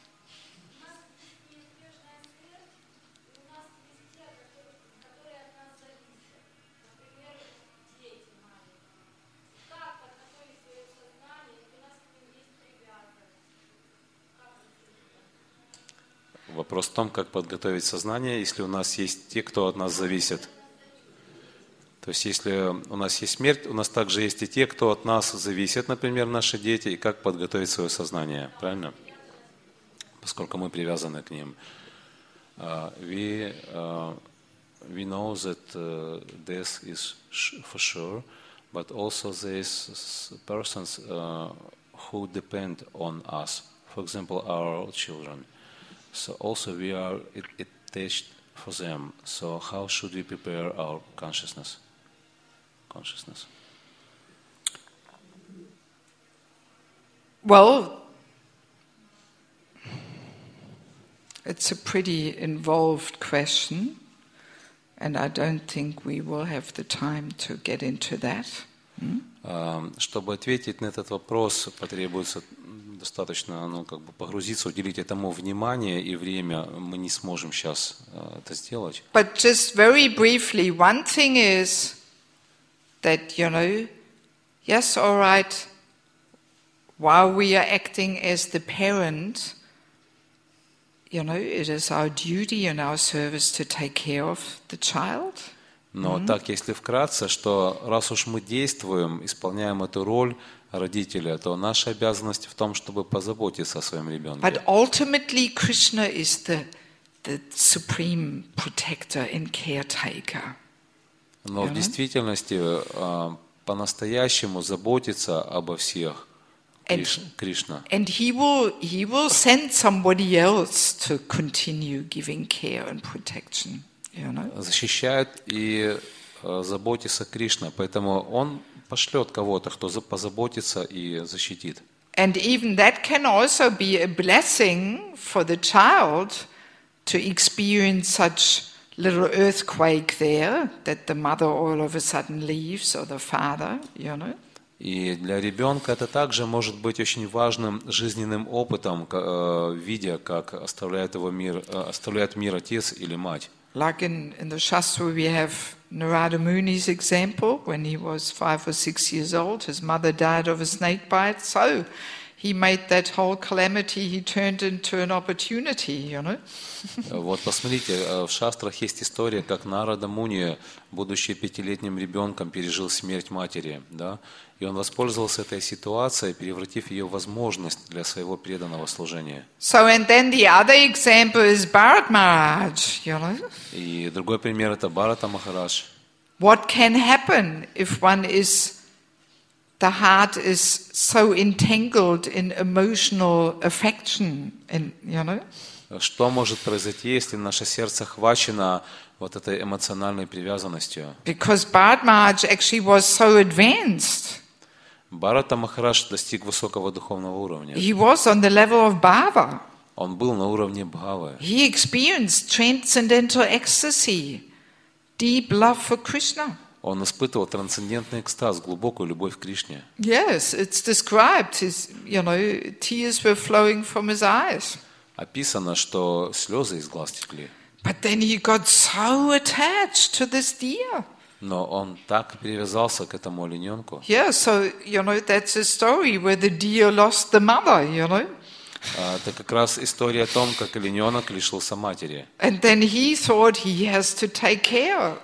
Вопрос в том, как подготовить сознание, если у нас есть те, кто от нас зависит. То есть, если у нас есть смерть, у нас также есть и те, кто от нас зависят, например, наши дети, и как подготовить свое сознание, правильно? Поскольку мы привязаны к ним. Uh, we, uh, we know that uh, death is for sure, but also there is persons uh, who depend on us. For example, our children. So also we are attached for them. So how should we prepare our consciousness? Consciousness. Well, it's a pretty involved question, and I don't think we will have the time to get into that. Hmm? Uh, чтобы ответить на этот вопрос, потребуется достаточно, ну, как бы погрузиться, уделить этому внимание и время. Мы не сможем сейчас uh, это сделать. But just very briefly, one thing is that, you know, yes, all right, while we are acting as the parent, you know, it is our duty and our service to take care of the child. Но mm-hmm. так, если вкратце, что раз уж мы действуем, исполняем эту роль родителя, то наша обязанность в том, чтобы позаботиться о своем ребенке. But ultimately, Krishna is the, the supreme protector and caretaker. Но в действительности по-настоящему заботится обо всех Кришна. And he will he will send somebody else to continue giving care and protection, you know. Защищает и э, заботится Кришна, поэтому он пошлет кого-то, кто за- позаботится и защитит. And even that can also be a blessing for the child to experience such little earthquake there, that the mother all of a sudden leaves, or the father, you know. И для ребенка это также может быть очень важным жизненным опытом, ка- э, видя, как оставляет его мир, э, оставляет мир отец или мать. Like in, in the Shastra we have Narada Muni's example. When he was five or six years old, his mother died of a snake bite, so he made that whole calamity, he turned into an opportunity, you know. Вот посмотрите, э, в шастрах есть история, как Нарада Муни, будучи пятилетним ребенком, пережил смерть матери, да, и он воспользовался этой ситуацией, превратив ее в возможность для своего преданного служения. So, and then the other example is Bharat Maharaj, you know. И другой пример это Бхарата Махарадж. What can happen if one is, the heart is so entangled in emotional affection, and you know? Что может произойти, если наше сердце охвачено вот этой эмоциональной привязанностью? Because Bharat Maharaj actually was so advanced. Бхарата Махарадж достиг высокого духовного уровня. He was on the level of Bhava. Он был на уровне Бхавы. He experienced transcendental ecstasy, deep love for Krishna. Он испытывал трансцендентный экстаз, глубокую любовь к Кришне. Yes, it's described. His, you know, tears were flowing from his eyes. Описано, что слезы из глаз текли. But then he got so attached to this deer. Но он так привязался к этому олененку. Yeah, so, you know, that's a story where the deer lost the mother, you know. А, Это как раз история о том, как олененок лишился матери. And then he thought he has to take care.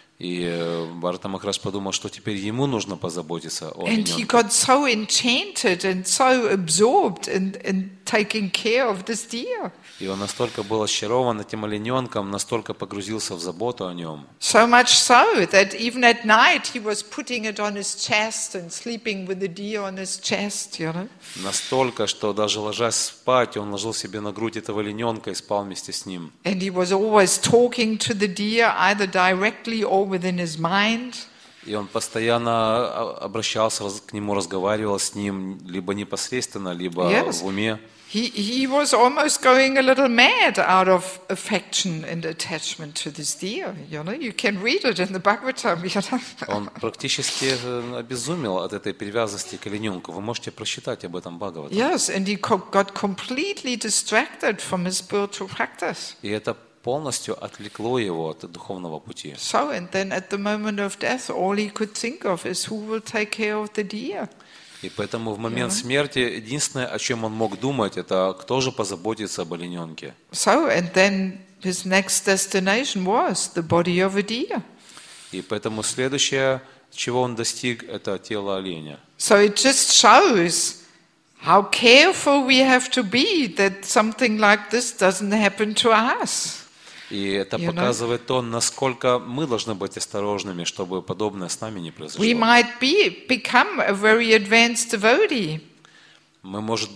И э, Бхарата Махарадж подумал, что теперь ему нужно позаботиться о And he олененке. got so enchanted and so absorbed in, in taking care of this deer. И он настолько был очарован этим олененком, настолько погрузился в заботу о нем. So much so that even at night he was putting it on his chest and sleeping with the deer on his chest, you know. Настолько, что даже ложась спать, он ложил себе на грудь этого олененка и спал вместе с ним. And he was always talking to the deer, either directly or within his mind. И он постоянно обращался к нему, разговаривал с ним, либо непосредственно, либо Yes. в уме. He, he was almost going a little mad out of affection and attachment to this deer, you know. You can read it in the Bhagavatam, you know. Он практически обезумел от этой привязанности к олененку. Вы можете прочитать об этом Бхагавата. Yes, and he co- got completely distracted from his spiritual practice. И это полностью отвлекло его от духовного пути. So, and then at the moment of death, all he could think of is who will take care of the deer. И поэтому в момент смерти единственное, о чем он мог думать, это кто же позаботится об олененке. So, and then his next destination was the body of a deer. И поэтому следующее, чего он достиг, это тело оленя. So it just shows how careful we have to be that something like this doesn't happen to us. И это You know? показывает то, насколько мы должны быть осторожными, чтобы подобное с нами не произошло. We might be become a very advanced devotee, Мы, может,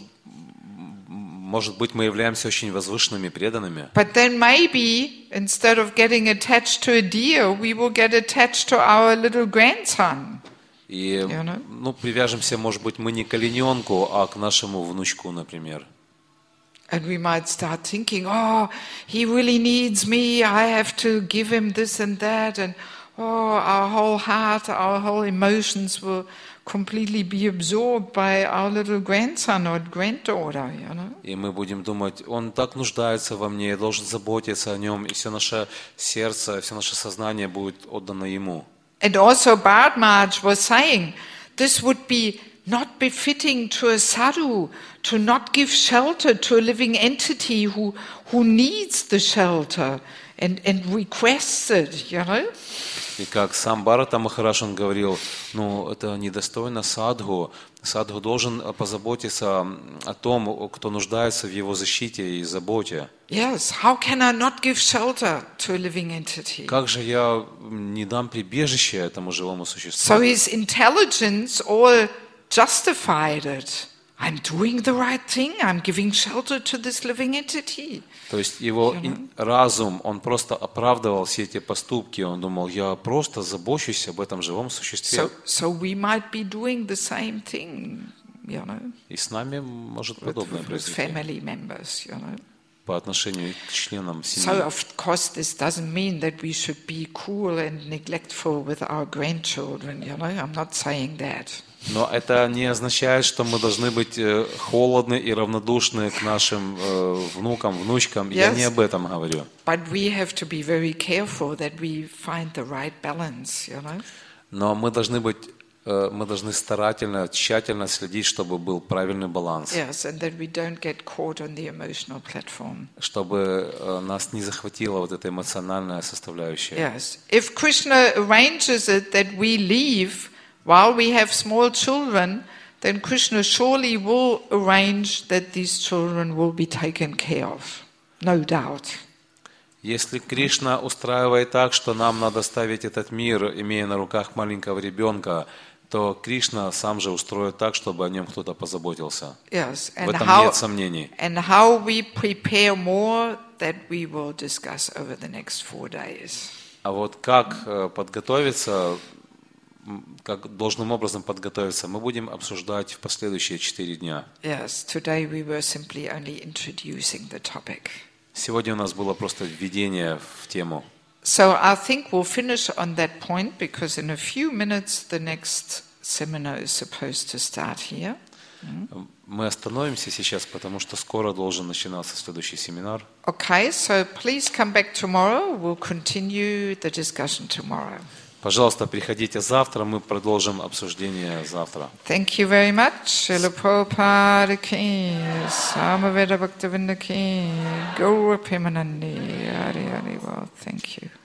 может быть, мы являемся очень возвышенными преданными, but then maybe instead of getting attached to a deer, we will get attached to our little grandson. и You know? ну, привяжемся, может быть, мы не к олененку, а к нашему внучку, например. And we might start thinking, oh, he really needs me, I have to give him this and that, and oh, our whole heart, our whole emotions will completely be absorbed by our little grandson or granddaughter, you know. И мы будем думать, он так нуждается во мне, я должен заботиться о нем, и все наше сердце, все наше сознание будет отдано ему. And also Bharat Maharaj was saying, this would be not befitting to a sadhu to not give shelter to a living entity who, who needs the shelter and, and requests it, you know. И как сам Бхарата Махарадж, он говорил, ну, это недостойно садху. Садху должен позаботиться о том, кто нуждается в его защите и заботе. Yes, how can I not give shelter to a living entity? Как же я не дам прибежище этому живому So существу? his intelligence all justified it. I'm doing the right thing, I'm giving shelter to this living entity. То есть его You know? ин- разум, он просто оправдывал все эти поступки, он думал, я просто забочусь об этом живом существе. So, so we might be doing the same thing, you know, И с нами может with, подобное with произойти family members, you know. по отношению к членам So, семьи. of course, this doesn't mean that we should be cruel and neglectful with our grandchildren, you know. I'm not saying that. Но это не означает, что мы должны быть э, холодны и равнодушны к нашим э, внукам, внучкам. Я Yes. не об этом говорю. But we have to be very careful that we find the right balance, you know. Но мы должны быть, э, мы должны старательно, тщательно следить, чтобы был правильный баланс, Yes, and that we don't get caught on the emotional platform. чтобы э, нас не захватила вот эта эмоциональная составляющая. Yes. If Krishna arranges it that we leave while we have small children, then Krishna surely will arrange that these children will be taken care of. No doubt. Если Кришна устраивает так, что нам надо ставить этот мир, имея на руках маленького ребенка, то Кришна сам же устроит так, чтобы о нем кто-то позаботился. Yes. В And этом how, нет сомнений. and how we prepare more, that we will discuss over the next four days. А вот как э, подготовиться, м, как должным образом подготовиться, мы будем обсуждать в последующие четыре дня. Yes, today we were simply only introducing the topic. Сегодня у нас было просто введение в тему. So I think we'll finish on that point because in a few minutes the next seminar is supposed to start here. Мы остановимся сейчас, потому что скоро должен начинаться следующий семинар. Okay, so please come back tomorrow. We'll continue the discussion tomorrow. Пожалуйста, приходите завтра, мы продолжим обсуждение завтра. Thank you very much. Srila Prabhupada ki, Samaveda Bhaktivinoda ki, Gaura Premanandi, Hari Hari Well, thank you.